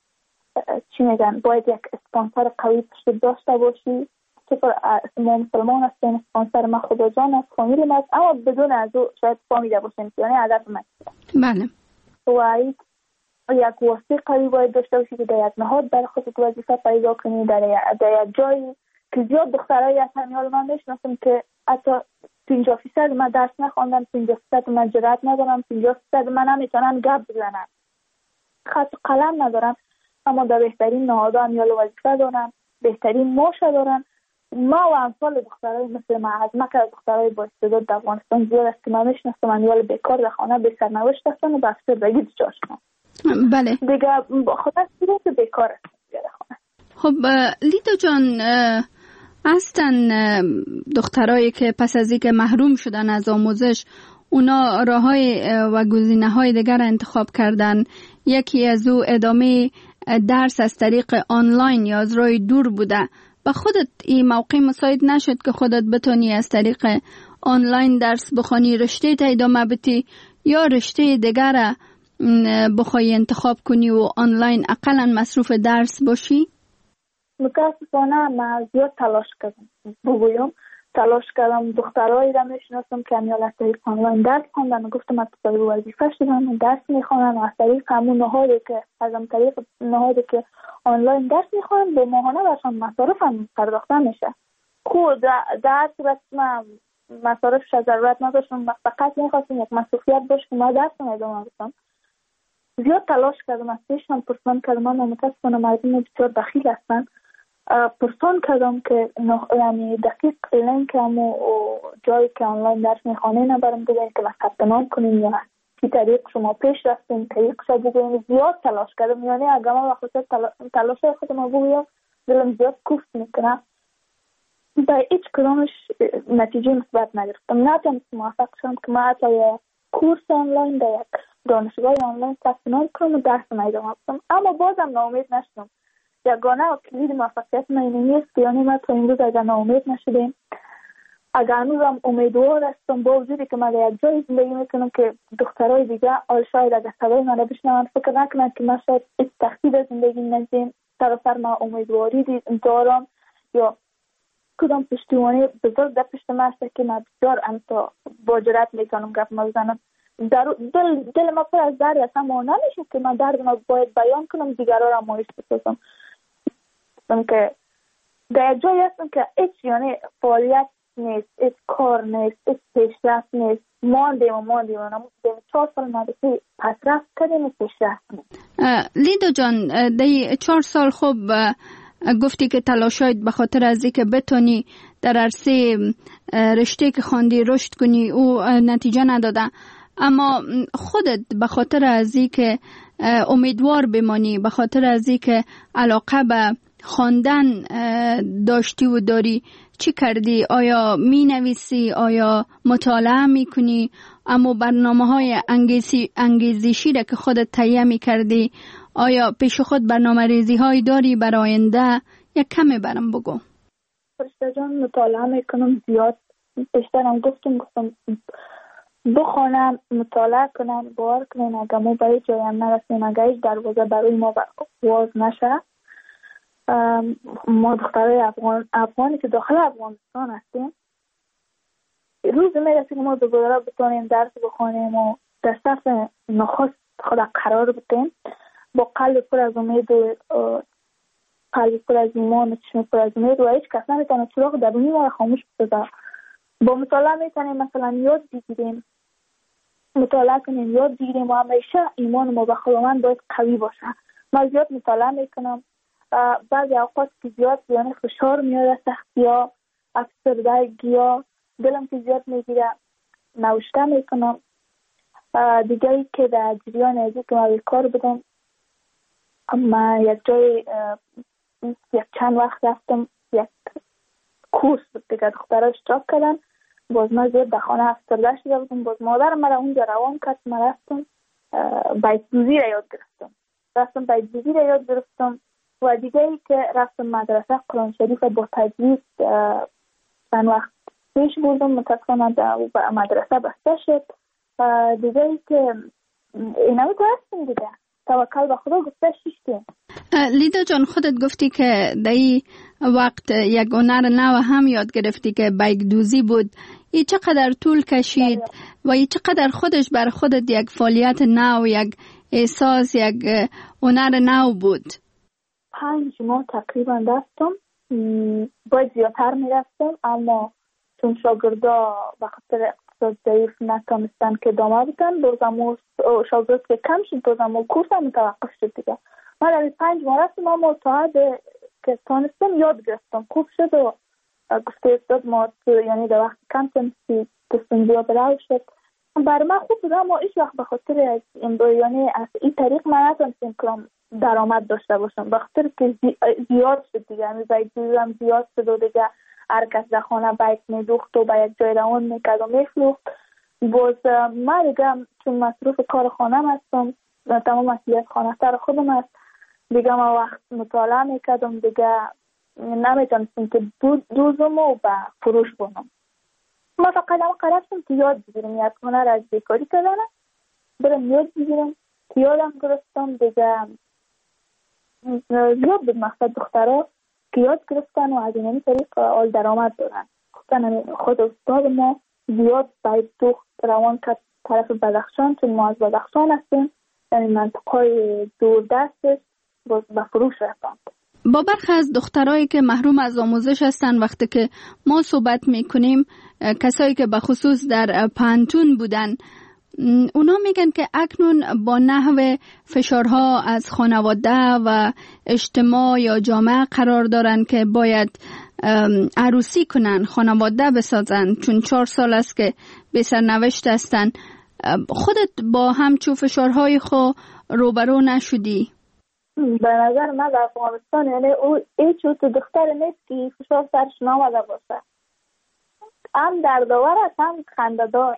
چی میگن باید یک اسپانسر قوی پشت داشته باشی. که ما مسلمان هستیم، اسپانسر ما خدا جان است، فامیل ما است، اما بدون از او شاید فامیل باشیم، یعنی هدف ما. بله. و یک واسطه قوی باید داشته باشی که در یک نهاد برای خودت وظیفه پیدا کنی، در در یک جایی که زیاد دخترایی هستن. حالا من میشناسم که حتی پنجاه فیصد من درس نخواندم، پنجاه فیصد من جرأت ندارم، پنجاه فیصد من نمیتونم گپ بزنم، خط قلم ندارم، اما در بهترین نهادها میال وظیفه دارن، بهترین معاش دارن. ما و امثال دخترای مثل ما از مکه دخترای با استعداد در افغانستان زیاد است که من میشناسم، میال بیکار در خانه به سرنوشت هستن و به افسردگی دچار شدن. بله. دیگه خدا صورت بیکار است در خانه. خب لیدا جان، اصلا دخترایی که پس از اینکه محروم شدن از آموزش، اونا راههای و گزینه‌های دیگر را انتخاب کردن. یکی از او ادامه درس از طریق آنلاین یا از راه دور بوده. به خودت این موقع مساعد نشد که خودت بتونی از طریق آنلاین درس بخوانی، رشته تا ادامه بدی یا رشته دیگر را بخوای انتخاب کنی و آنلاین اقلا مصروف درس باشی؟ متاسفانه من زیاد تلاش کردم، بگویم تلاش کردم. دخترایی را میشناسم که میال از طریق آنلاین درس خوندن و گفتم از طریق وظیفه شدن درس میخوانن و از طریق همون نهادی که از هم طریق نهادی که آنلاین درس میخوانن به ماهانه برشان مصارف هم پرداخته میشه. خود در صورت من مصارفش ضرورت نداشتم، فقط میخواستم یک مصروفیت باشه که ما درس ادامه بدم. زیاد تلاش کردم، از پیشم پرسان کردم، اما متاسفانه مردم بسیار بخیل هستن. پرسان کردم که یعنی دقیق لینک همو جایی که آنلاین درس میخوانه نبرم بگوین که ما ثبت نام کنیم یا کی طریق شما پیش رفتیم طریق شما بگوین. زیاد تلاش کردم، یعنی اگر من وقتی تلاش خودم بگویم دلم زیاد کوفت میکنم، با هیچ کدامش نتیجه مثبت نگرفتم. نتونستم موفق شدم که ما حتی یک کورس آنلاین در یک دانشگاه آنلاین ثبت نام کنم و درس ادامه بدم، اما بازم ناامید نشدم. یگانه و کلید موفقیت من این نیست که یعنی ما تا امروز اگر ناامید نشدیم، اگر هنوزم امیدوار هستم با وجودی که من در یک جای زندگی میکنم که دخترای دیگه آل شاید اگر صدای من را بشنون فکر نکنن که من شاید هیچ تخطیط زندگی ندیم، سراسر من امیدواری دارم یا کدام پشتیبانی بزرگ در پشت من است که من بسیار انتا با جرات میتونم گپ بزنم. دل دل ما پر از درد است، اما نمیشه که من درد ما باید بیان کنم دیگران را مایوس بسازم. که در جایی هستم که هیچ یعنی فعالیت نیست، هیچ کار نیست، هیچ پیشرفت نیست. ماندیم و ماندیم و نموندیم چهار سال مدرسه پسرفت کردیم و پیشرفت نیست. لیدا جان، در چهار سال خوب گفتی که تلاشایت به خاطر از اینکه بتونی در عرصه رشته که خواندی رشد کنی او نتیجه نداده، اما خودت به خاطر از اینکه امیدوار بمانی، به خاطر از اینکه علاقه به خواندن داشتی و داری چی کردی؟ آیا می نویسی؟ آیا مطالعه می کنی؟ اما برنامه های انگیزشی را که خودت تهیه می کردی آیا پیش خود برنامه ریزی های داری برای آینده؟ یک کمی برام بگو. فرشته جان، مطالعه می کنم زیاد. بیشترم گفتم گفتم بخونم، مطالعه کنم، باور کنم اگر ما به هیچ جایم نرسیم، اگر هیچ دروازه برای ما باز نشه، ما دخترای افغان افغانی که داخل افغانستان هستیم روز میرسه که ما دوباره بتونیم درس بخونیم و در صف نخست خود قرار بدیم با قلب پر از امید و قلب پر از ایمان و چشم پر از امید و هیچ کس نمیتونه چراغ درونی ما را خاموش بسازه. با مطالعه میتونیم مثلا یاد بگیریم، مطالعه کنیم، یاد بگیریم و همیشه ایمان ما به خداوند باید قوی باشه. من زیاد مطالعه میکنم، بعضی اوقات که زیاد یعنی فشار میاد، سختی ها، افسردگی ها، دلم که زیاد میگیره نوشته میکنم. دیگه ای که در جریان ازی که من کار بدم، اما یک جای یک چند وقت رفتم یک کورس بود دیگه دخترها اشتراک کردن، باز من زیاد در خانه افسرده شده بودم، باز مادر مرا اونجا روان کرد، من رفتم بیت‌دوزی را یاد گرفتم رفتم بیت‌دوزی را یاد گرفتم و دیگه ای که رفتم مدرسه قرآن شریف با تجوید چند وقت پیش بودم، متاسفانه در مدرسه بسته شد. دیگه ای که اینمی که هستیم دیگه توکل به خدا گفته شیشتیم. لیدا جان، خودت گفتی که در این وقت یک هنر نو هم یاد گرفتی که بیت‌دوزی بود. این چقدر طول کشید و این چقدر خودش بر خودت یک فعالیت نو، یک احساس، یک هنر نو بود؟ پنج ماه تقریبا رفتم، باید زیادتر میرفتم اما چون شاگردا به خاطر اقتصاد ضعیف نتونستن که ادامه بدن، بازم شاگرد که کم شد بازم کورس هم متوقف شد دیگه. من در پنج ماه رفتم اما تا حد که تونستم یاد گرفتم، خوب شد و گفته استاد ما یعنی در وقت کم تنسی دستم زیاد براو شد. برای من خوب بود اما ایش وقت به خاطر یعنی از این طریق من نتونستم کنم درآمد داشته باشم، به خاطر که زیاد شد دیگه، یعنی بیت زیاد شد و دیگه هر کس در خانه بیت میدوخت و به یک جای روان میکرد و میفروخت. باز من دیگه چون مصروف کار خانم هستم، تمام مسئولیت خانه سر خودم هست دیگه، من وقت مطالعه میکردم دیگه نمیتونستم که دوزم و به فروش بونم. ما فقط هم قرارستم که یاد بگیرم، یک هنر از بیکاری کردنم برم یاد بگیرم که یادم گرفتم دیگه. زیاد بود مقصد دخترها که یاد گرفتن و از این طریق آل درآمد دارن. خود استاد ما زیاد باید دوخت روان کرد طرف بدخشان، چون ما از بدخشان هستیم، یعنی منطقه دور دستش به فروش رفتند. با برخی از دخترایی که محروم از آموزش هستن وقتی که ما صحبت میکنیم، کسایی که به خصوص در پانتون بودن، اونا میگن که اکنون با نحو فشارها از خانواده و اجتماع یا جامعه قرار دارن که باید عروسی کنن، خانواده بسازن، چون چهار سال است که به سرنوشت هستن. خودت با همچون فشارهای خود روبرو نشدی؟ به نظر من در افغانستان یعنی او هیچ تو دختر نیست که فشار سرش نامده باشه، هم دردآور است هم خنده‌دار.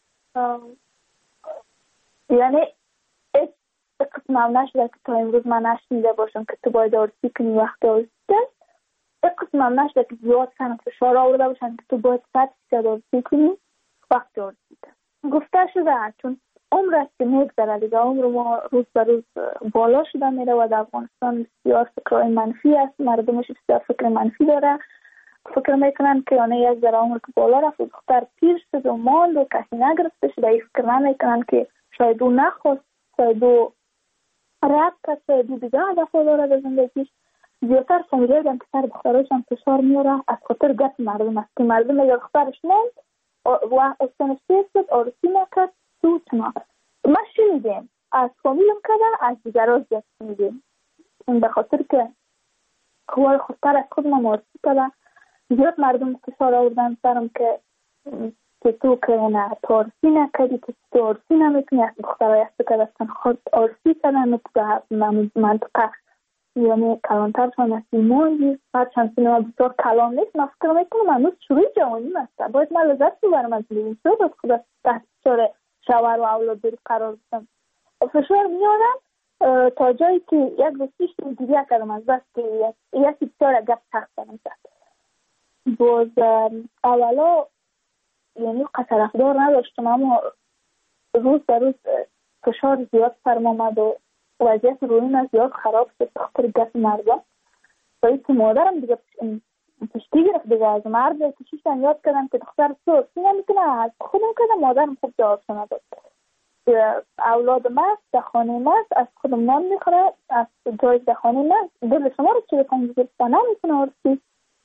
یعنی هیچ قسم هم نشده که تا امروز من نشنیده باشم که تو باید عروسی کنی وقت عروسی است. هیچ قسم هم نشده که زیاد کنم فشار آورده باشن که تو باید صد فیصد عروسی کنی وقت عروسی است. گفته شده چون عمر است که میگذره دیگه، عمر ما روز به روز بالا شده میره و در افغانستان بسیار فکرهای منفی است، مردمش بسیار فکر منفی داره، فکر میکنن که آنه یک ذره عمر که بالا رفت و دختر پیر شد و ماند و کسی نگرفته شده، این فکر نمیکنن که شاید او نخواست، شاید او رد کرد، شاید او دیگه هدف داره به زندگیش. زیادتر فامیلای دارن که سر دختراشان فشار میاره از خاطر گپ مردم است که مردم میگه دخترش ماند و استانش پیر شد عروسی نکرد تو چنا. ما شنیدیم از فامیلم کده از دیگرها زیاد شنیدیم، این به خاطر که خواه خودتر از خود ما عروسی کده. زیاد مردم فشار آوردن سرم که که تو که نه تو عروسی نکردی، که تو عروسی نمیتونی، از دخترهای است که دستن خود عروسی کردن و تو منطقه یعنی کلانتر شان از ایمانی هر چند سینما بسیار کلان نیست. من فکر میکنم هنوز شروع جوانی است، باید من لذت ببرم از این شد از خود تحت فشار شوهر و اولاد بری قرار بستم. فشار میارم تا جایی که یک روزیش دیگه کردم از بس که یکی بسیار گپ تخت کنم زد. باز اولا یعنی طرفدار نداشتم، اما روز به روز فشار زیاد سرم آمد و وضعیت روحیم زیاد خراب شد بخاطر گپ مردم. و اینکه مادرم دیگه پشتی گرفت دیگه از مرد کشیشتن یاد کردن که دختر تو عروسی نمیکنه، از خودم کردم مادرم خوب جواب نداد. اولاد مست در خانه مست از خودم نان میخوره، از جای در خانه مست دل شما رو چه بکنم گرفتن نمیکنه عروسی.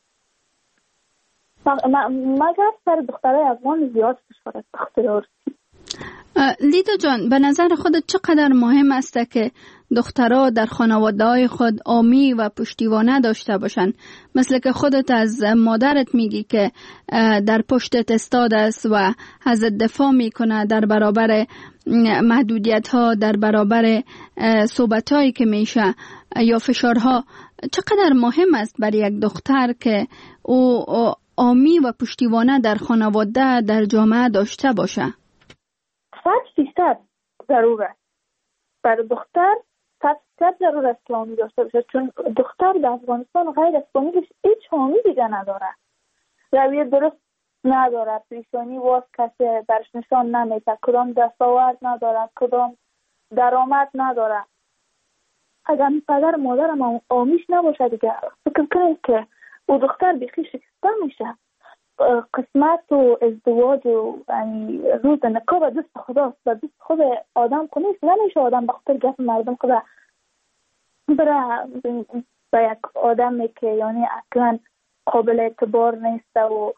مگر سر دخترای افغان زیاد فشار است بخاطر عروسی. لیدا جان، به نظر خودت چقدر مهم است که دخترها در خانواده‌های خود عامی و پشتیبانه داشته باشن؟ مثل که خودت از مادرت میگی که در پشتت استاد است و ازت دفاع میکنه در برابر محدودیت‌ها، در برابر صحبت‌هایی که میشه یا فشارها. چقدر مهم است برای یک دختر که او عامی و پشتیبانه در خانواده در جامعه داشته باشه؟ صد فیصد ضرور است. برای دختر صد فیصد ضرور است که حامی داشته باشه، چون دختر در افغانستان غیر از فامیلش هیچ حامی دیگه نداره، رویه درست نداره، پیشانی واس کسی برش نشان نمیده، کدام دستاورد نداره، کدام درآمد نداره. اگر پدر مادرم حامیش نباشه دیگه فکر کنید که او دختر بیخی شکسته میشه. قسمت و ازدواج و یعنی روز نکاح به دست خداست، به دست خود آدم که نیست. نمیشه آدم به خاطر گپ مردم خدا بره به یک آدمی که یعنی اصلا قابل اعتبار نیست و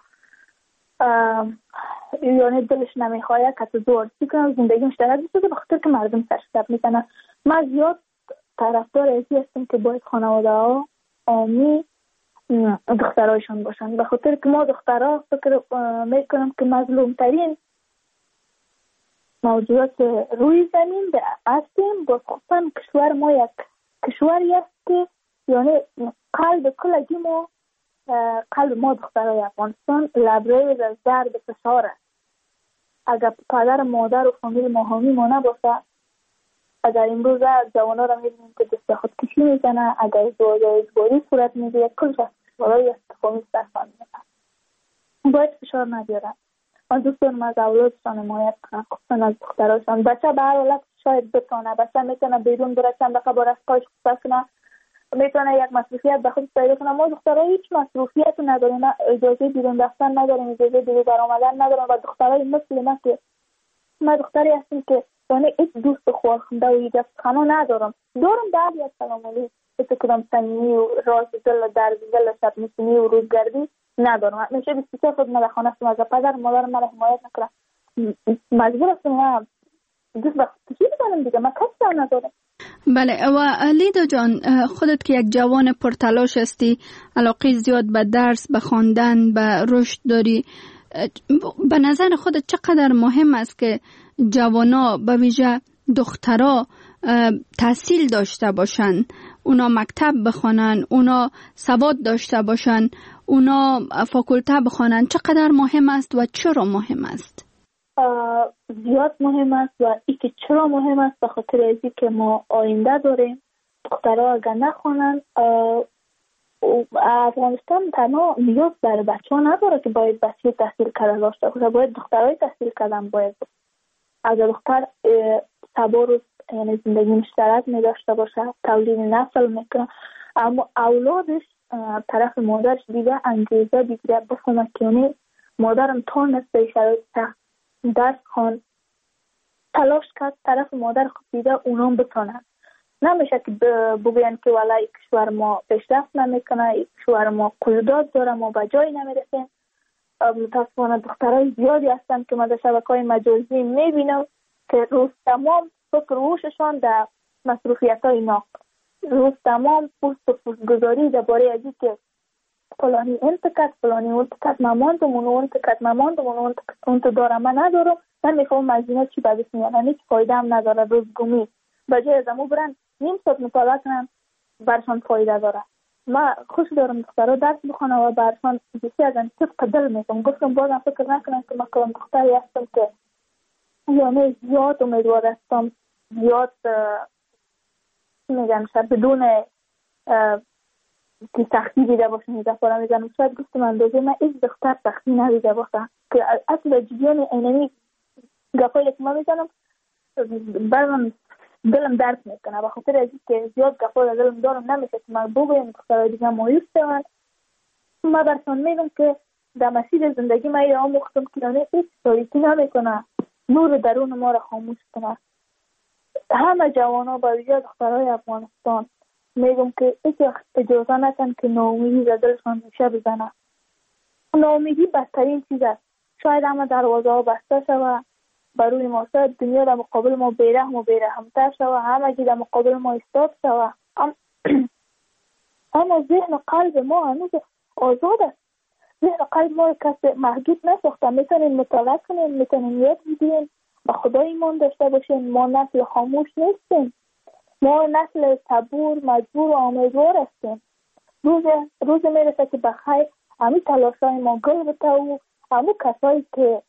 یعنی دلش نمیخواد که تو دورسی کنه زندگی مشترک بشه به خاطر که مردم سرش گپ میزنن. من زیاد طرفدار ازی هستم که باید خانواده ها عامی دخترایشان باشن، به خاطر که ما دخترها فکر میکنم که مظلوم ترین موجودات روی زمین هستیم. با خصوصا کشور ما یک کشوری است که یعنی قلب کلگی ما قلب ما دخترای افغانستان لبریز از درد فشار است. اگر پدر مادر و فامیل ما حامی ما نباشه، اگر امروز جوانا را میبینیم که دست خود کشی میزنه، اگر ازدواج اجباری صورت میگیره، کلش از برای استفاده سرفان میزنه. باید فشار نبیارن. من دوست دارم از اولادشان حمایت کنم، خصوصا از دختراشان. بچه به هر حالت شاید بتونه، بچه میتونه بیرون بره چند دقیقه با رفقاش خصوصا کنه، میتونه یک مصروفیت به خود پیدا کنه. ما دخترها هیچ مصروفیت نداریم، اجازه بیرون رفتن نداریم، اجازه بیرون برآمدن نداریم. و دخترای مثل من که من دختری هستم که یعنی هیچ دوست خورخنده و یک خانه ندارم. دارم بعضی از سلام علیکم تو کدام صمیمی و راز دل درد دل شب نشینی و روزگردی ندارم. میشه بیست خود من خانه است، از پدر مادر من حمایت نکنم، مجبور هستم من دوست وقت کشی بزنم دیگه، من کسی ندارم. بله. و لیدا جان، خودت که یک جوان پرتلاش هستی، علاقه زیاد به درس، به خواندن، به رشد داری، به نظر خودت چقدر مهم است که جوانا به ویژه دخترها تحصیل داشته باشن، اونا مکتب بخوانن، اونا سواد داشته باشن، اونا فاکولته بخوانن؟ چقدر مهم است و چرا مهم است؟ زیاد مهم است. و ای که چرا مهم است به خاطر ازی که ما آینده داریم. دخترها اگر نخوانن، افغانستان تنها نیاز برای بچه ها نداره که باید بچه تحصیل کرده داشته باشه، باید دخترهای تحصیل کردن باید. اگر دختر سبا روز یعنی زندگی مشترک می داشته باشه، تولید نسل میکنه، اما اولادش طرف مادرش دیگه انگیزه بگیره بفهمه که یعنی مادرم تا نسته شرایط سخت درس خوان تلاش کرد، طرف مادر خود دیده اونام بتونن. نمیشه که بگوین که والله کشور ما پیشرفت نمیکنه، کشور ما قیودات داره، ما به جایی نمیرسیم. متاسفانه دخترای زیادی هستن که ما در شبکه‌های مجازی میبینم که روز تمام فکر روششان در مصروفیت‌های ناق، روز تمام پوست و پوستگذاری درباره ازی که فلانی انتکت فلانی انتکت ماماندم اون انتکت ماماندم اون انت دارم من ندارم، من میخوام از اینا چی بدش میاد، هیچ فایده هم نداره. روزگمی بجای از امو برن نیم ساعت مطالعه کنن برشان فایده داره. من خوش دارم دخترها درس بخونن و برشان بسی از طبق دل میکنم. گفتم بازم فکر نکنم که من کلام دختری هستم که یعنی زیاد امیدوار هستم، زیاد میگم شب بدون که سختی دیده باشم میده پارا میزنم. شاید گفتم اندازه من ایک دختر سختی ندیده باشم که اصلا جدیان اینمی گفایی که من میزنم برم دلم درد میکنه. بخاطر ازی که زیاد گفایی دلم دارم نمیشه که من بگویم دخترهای دیگه مایوس شدن. من برسان میگم که در مسیر زندگی من یه آموختم که یعنی ایک تاریکی نمیکنه، نور درون ما را خاموش کنه. همه جوانا با ویژه دخترهای افغانستان میگم که ایک اجازه نکن که ناامیدی در دلشان ریشه بزنه. ناامیدی بدترین چیز است. شاید همه دروازه ها بسته شوه بروی ما، شاید دنیا در مقابل ما بیرحم و بیرحمتر شوه، همه گی در مقابل ما ایستاد شوه، اما ذهن و قلب ما هنوز آزاد است. ذهن و قلب ما کسی محدود نساخته. میتونیم مطالعه کنیم، میتونیم یاد بگیریم، به خدا ایمان داشته باشیم. ما نسل خاموش نیستیم، ما نسل صبور مجبور و امیدوار هستیم. روز روز میرسه که بخیر همین تلاشای ما گل بته و همون کسایی که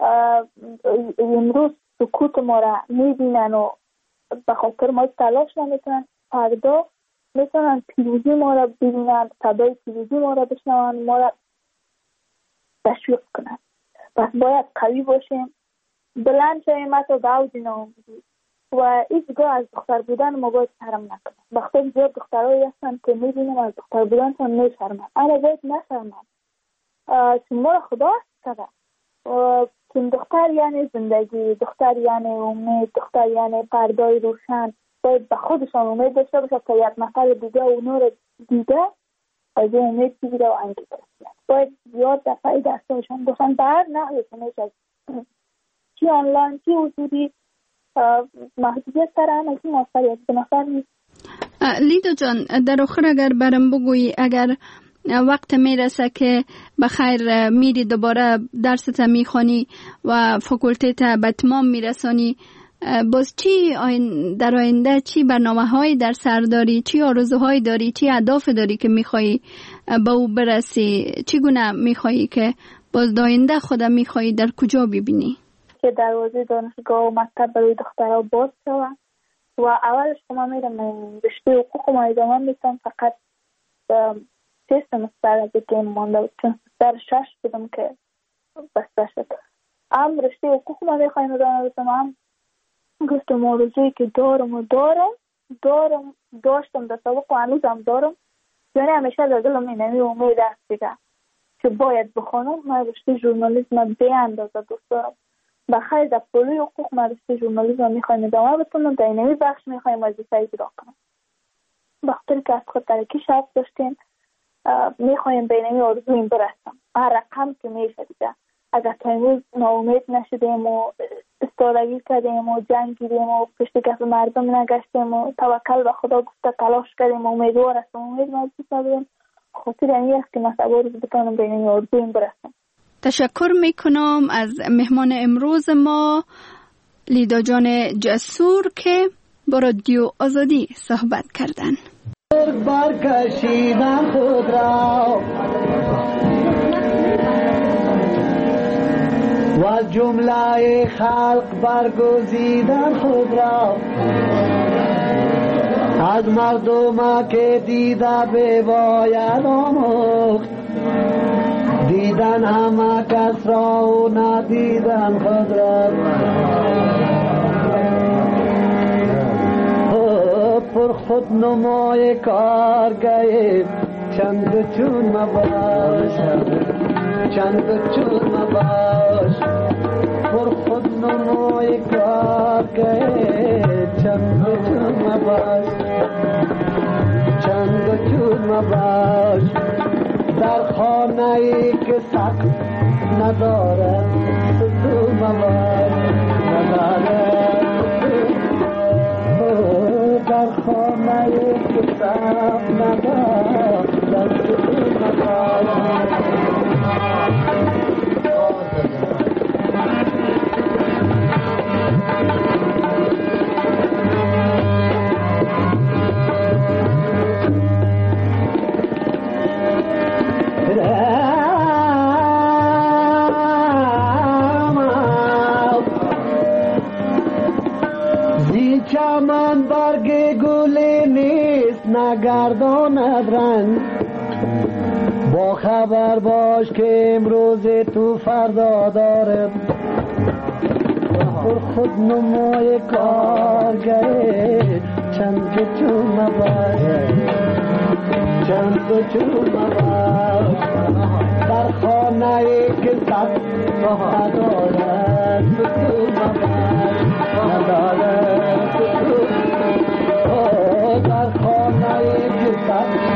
امروز سکوت ما را میبینن و به خاطر ما تلاش نمیکنن، فردا میتونن پیروزی ما را ببینن، صدای پیروزی ما را بشنون، ما را تشویق کنن. پس باید قوی باشیم، بلند شویم حتی به اوج ناامیدی و هیچگاه از دختر بودن ما باید شرم نکنیم. بخاطر زیاد دخترهایی هستن که میبینیم از دختر بودنشان میشرمن، اما باید نشرمن چون ما را خدا کرده. چون دختر یعنی زندگی، دختر یعنی امید، دختر یعنی پردای روشن. باید به خودشان امید داشته باشه که یک نفر دیگه و نور دیگه از این امید بگیره و انگیزه باشن. باید زیاد دفعی دستاشان باشن به هر نحوی که میشه، چی آنلاین چی حضوری، محدودیت سر هم از این نفر یک نفر نیست. لیدا جان، در آخر اگر برم بگویی، اگر وقت میرسه که بخیر میری دوباره درست میخوانی و فاکولته تا به تمام میرسانی، باز چی آین در آینده چی برنامه هایی در سر داری، چی آرزوهایی داری، چی اهداف داری که میخوایی به او برسی؟ چی گونه میخوایی که باز در آینده خودم میخوایی در کجا ببینی؟ که دروازه دانشگاه و مکتب برای دخترها باز شود و اولش که من میرم رشته حقوق ما ادامه میتونم، فقط سه سمستر از که مانده بود، چون سمستر شش بودم که بسته شد. هم رشته حقوق ما میخوایم ادامه بتونم، هم گفتم آرزویی که دارم و دارم دارم داشتم در سابق و هنوزم دارم، یعنی همیشه در دلم اینمی امید است دیگه که باید بخونم. من رشته ژورنالیسم به اندازه دوست دارم. بخیر در پروژه حقوق من رشته ژورنالیسم میخوایم ادامه بتونم، در اینمی بخش میخوایم وظیفه اجرا کنم. بخاطر که از خود ترکی شرط داشتیم میخوایم به اینمی آرزویم برسم، هر رقم که میشه دیگه. اگر تا امروز ناامید نشدیم و استادگی کردیم و جنگیدیم و پشت کف مردم نگشتیم و توکل به خدا گفته تلاش کردیم و امیدوار هستم امید موجود نداریم، خاطر این است که مثلا روز بتونم به این آرزویم برسم. تشکر میکنم از مهمان امروز ما لیدا جان جسور که با رادیو آزادی صحبت کردن. برکشیدن خود را و از جمله خلق برگزیدن خود را از مردم که دیده بباید آموخت، دیدن همه کس را و ندیدن خود را. پر خود نمای کارگاه چند چون مباش، چند چون مباش. پر خود نمای کارگاه چند چون مباش، چند چون مباش. در خانه ای که سقف ندارد ستون مباش، ندارد در خانه که سقف ندارد ستون مباش. چمن برگ گلی نیست نگرداند رنگ، با خبر باش که امروز تو فردا دارد. پر خود نمای کارگاه چند چون مباش، چند چون مباش. در خانه ای که سقف ندارد ستون مباش، ندارد ستون. در خانه ای که سقف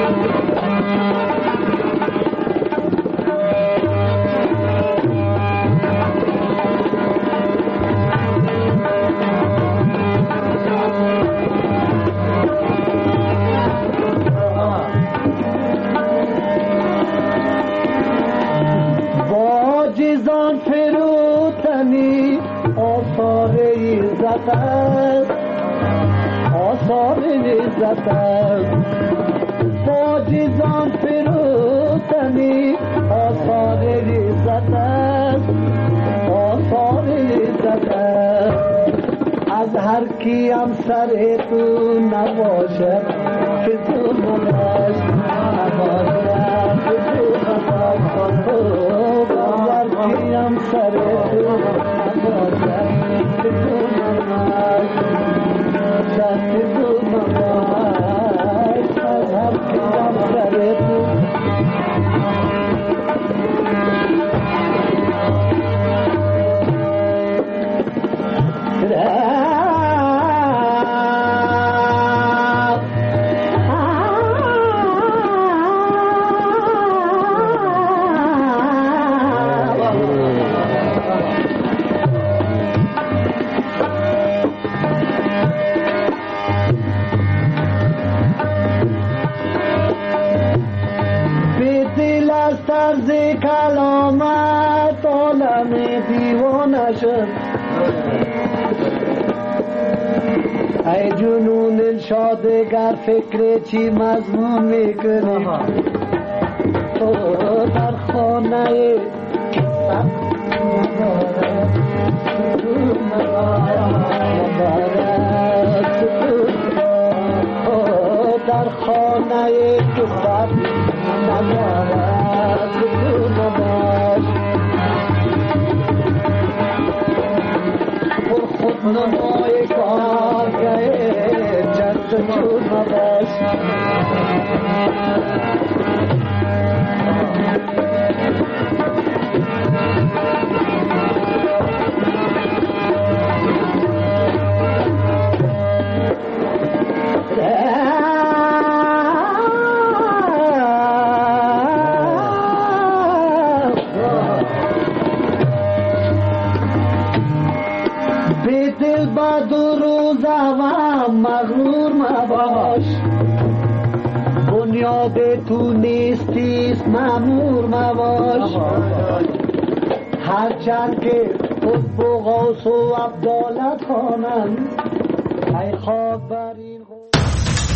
باجزان فروتنی آثار عزت است، آثار عزت است. باجزان فروتنی آثار عزت است، آثار عزت است. از هر کیم سر تو نباشد فضول نباش، نباشد فضول نباش. هر کیم سر تو نباشد فضول نباش، فضول نباش. از هر کیم سر تو طرز کلامت عالم دیوانه شد. ای جنون شادگر فکر چی مضمون میکنی؟ تو در خانه سقف ندارد ستون ندارد ستون. در خانه که سقف ندارد ستون نباش. پر خود نمای کارگاه چند چون نباش. مباش، بنیاد تو نیستیست مأمور مباش. هرچند که قطب و غوث و عبدالت خوانند، ای خواب بر این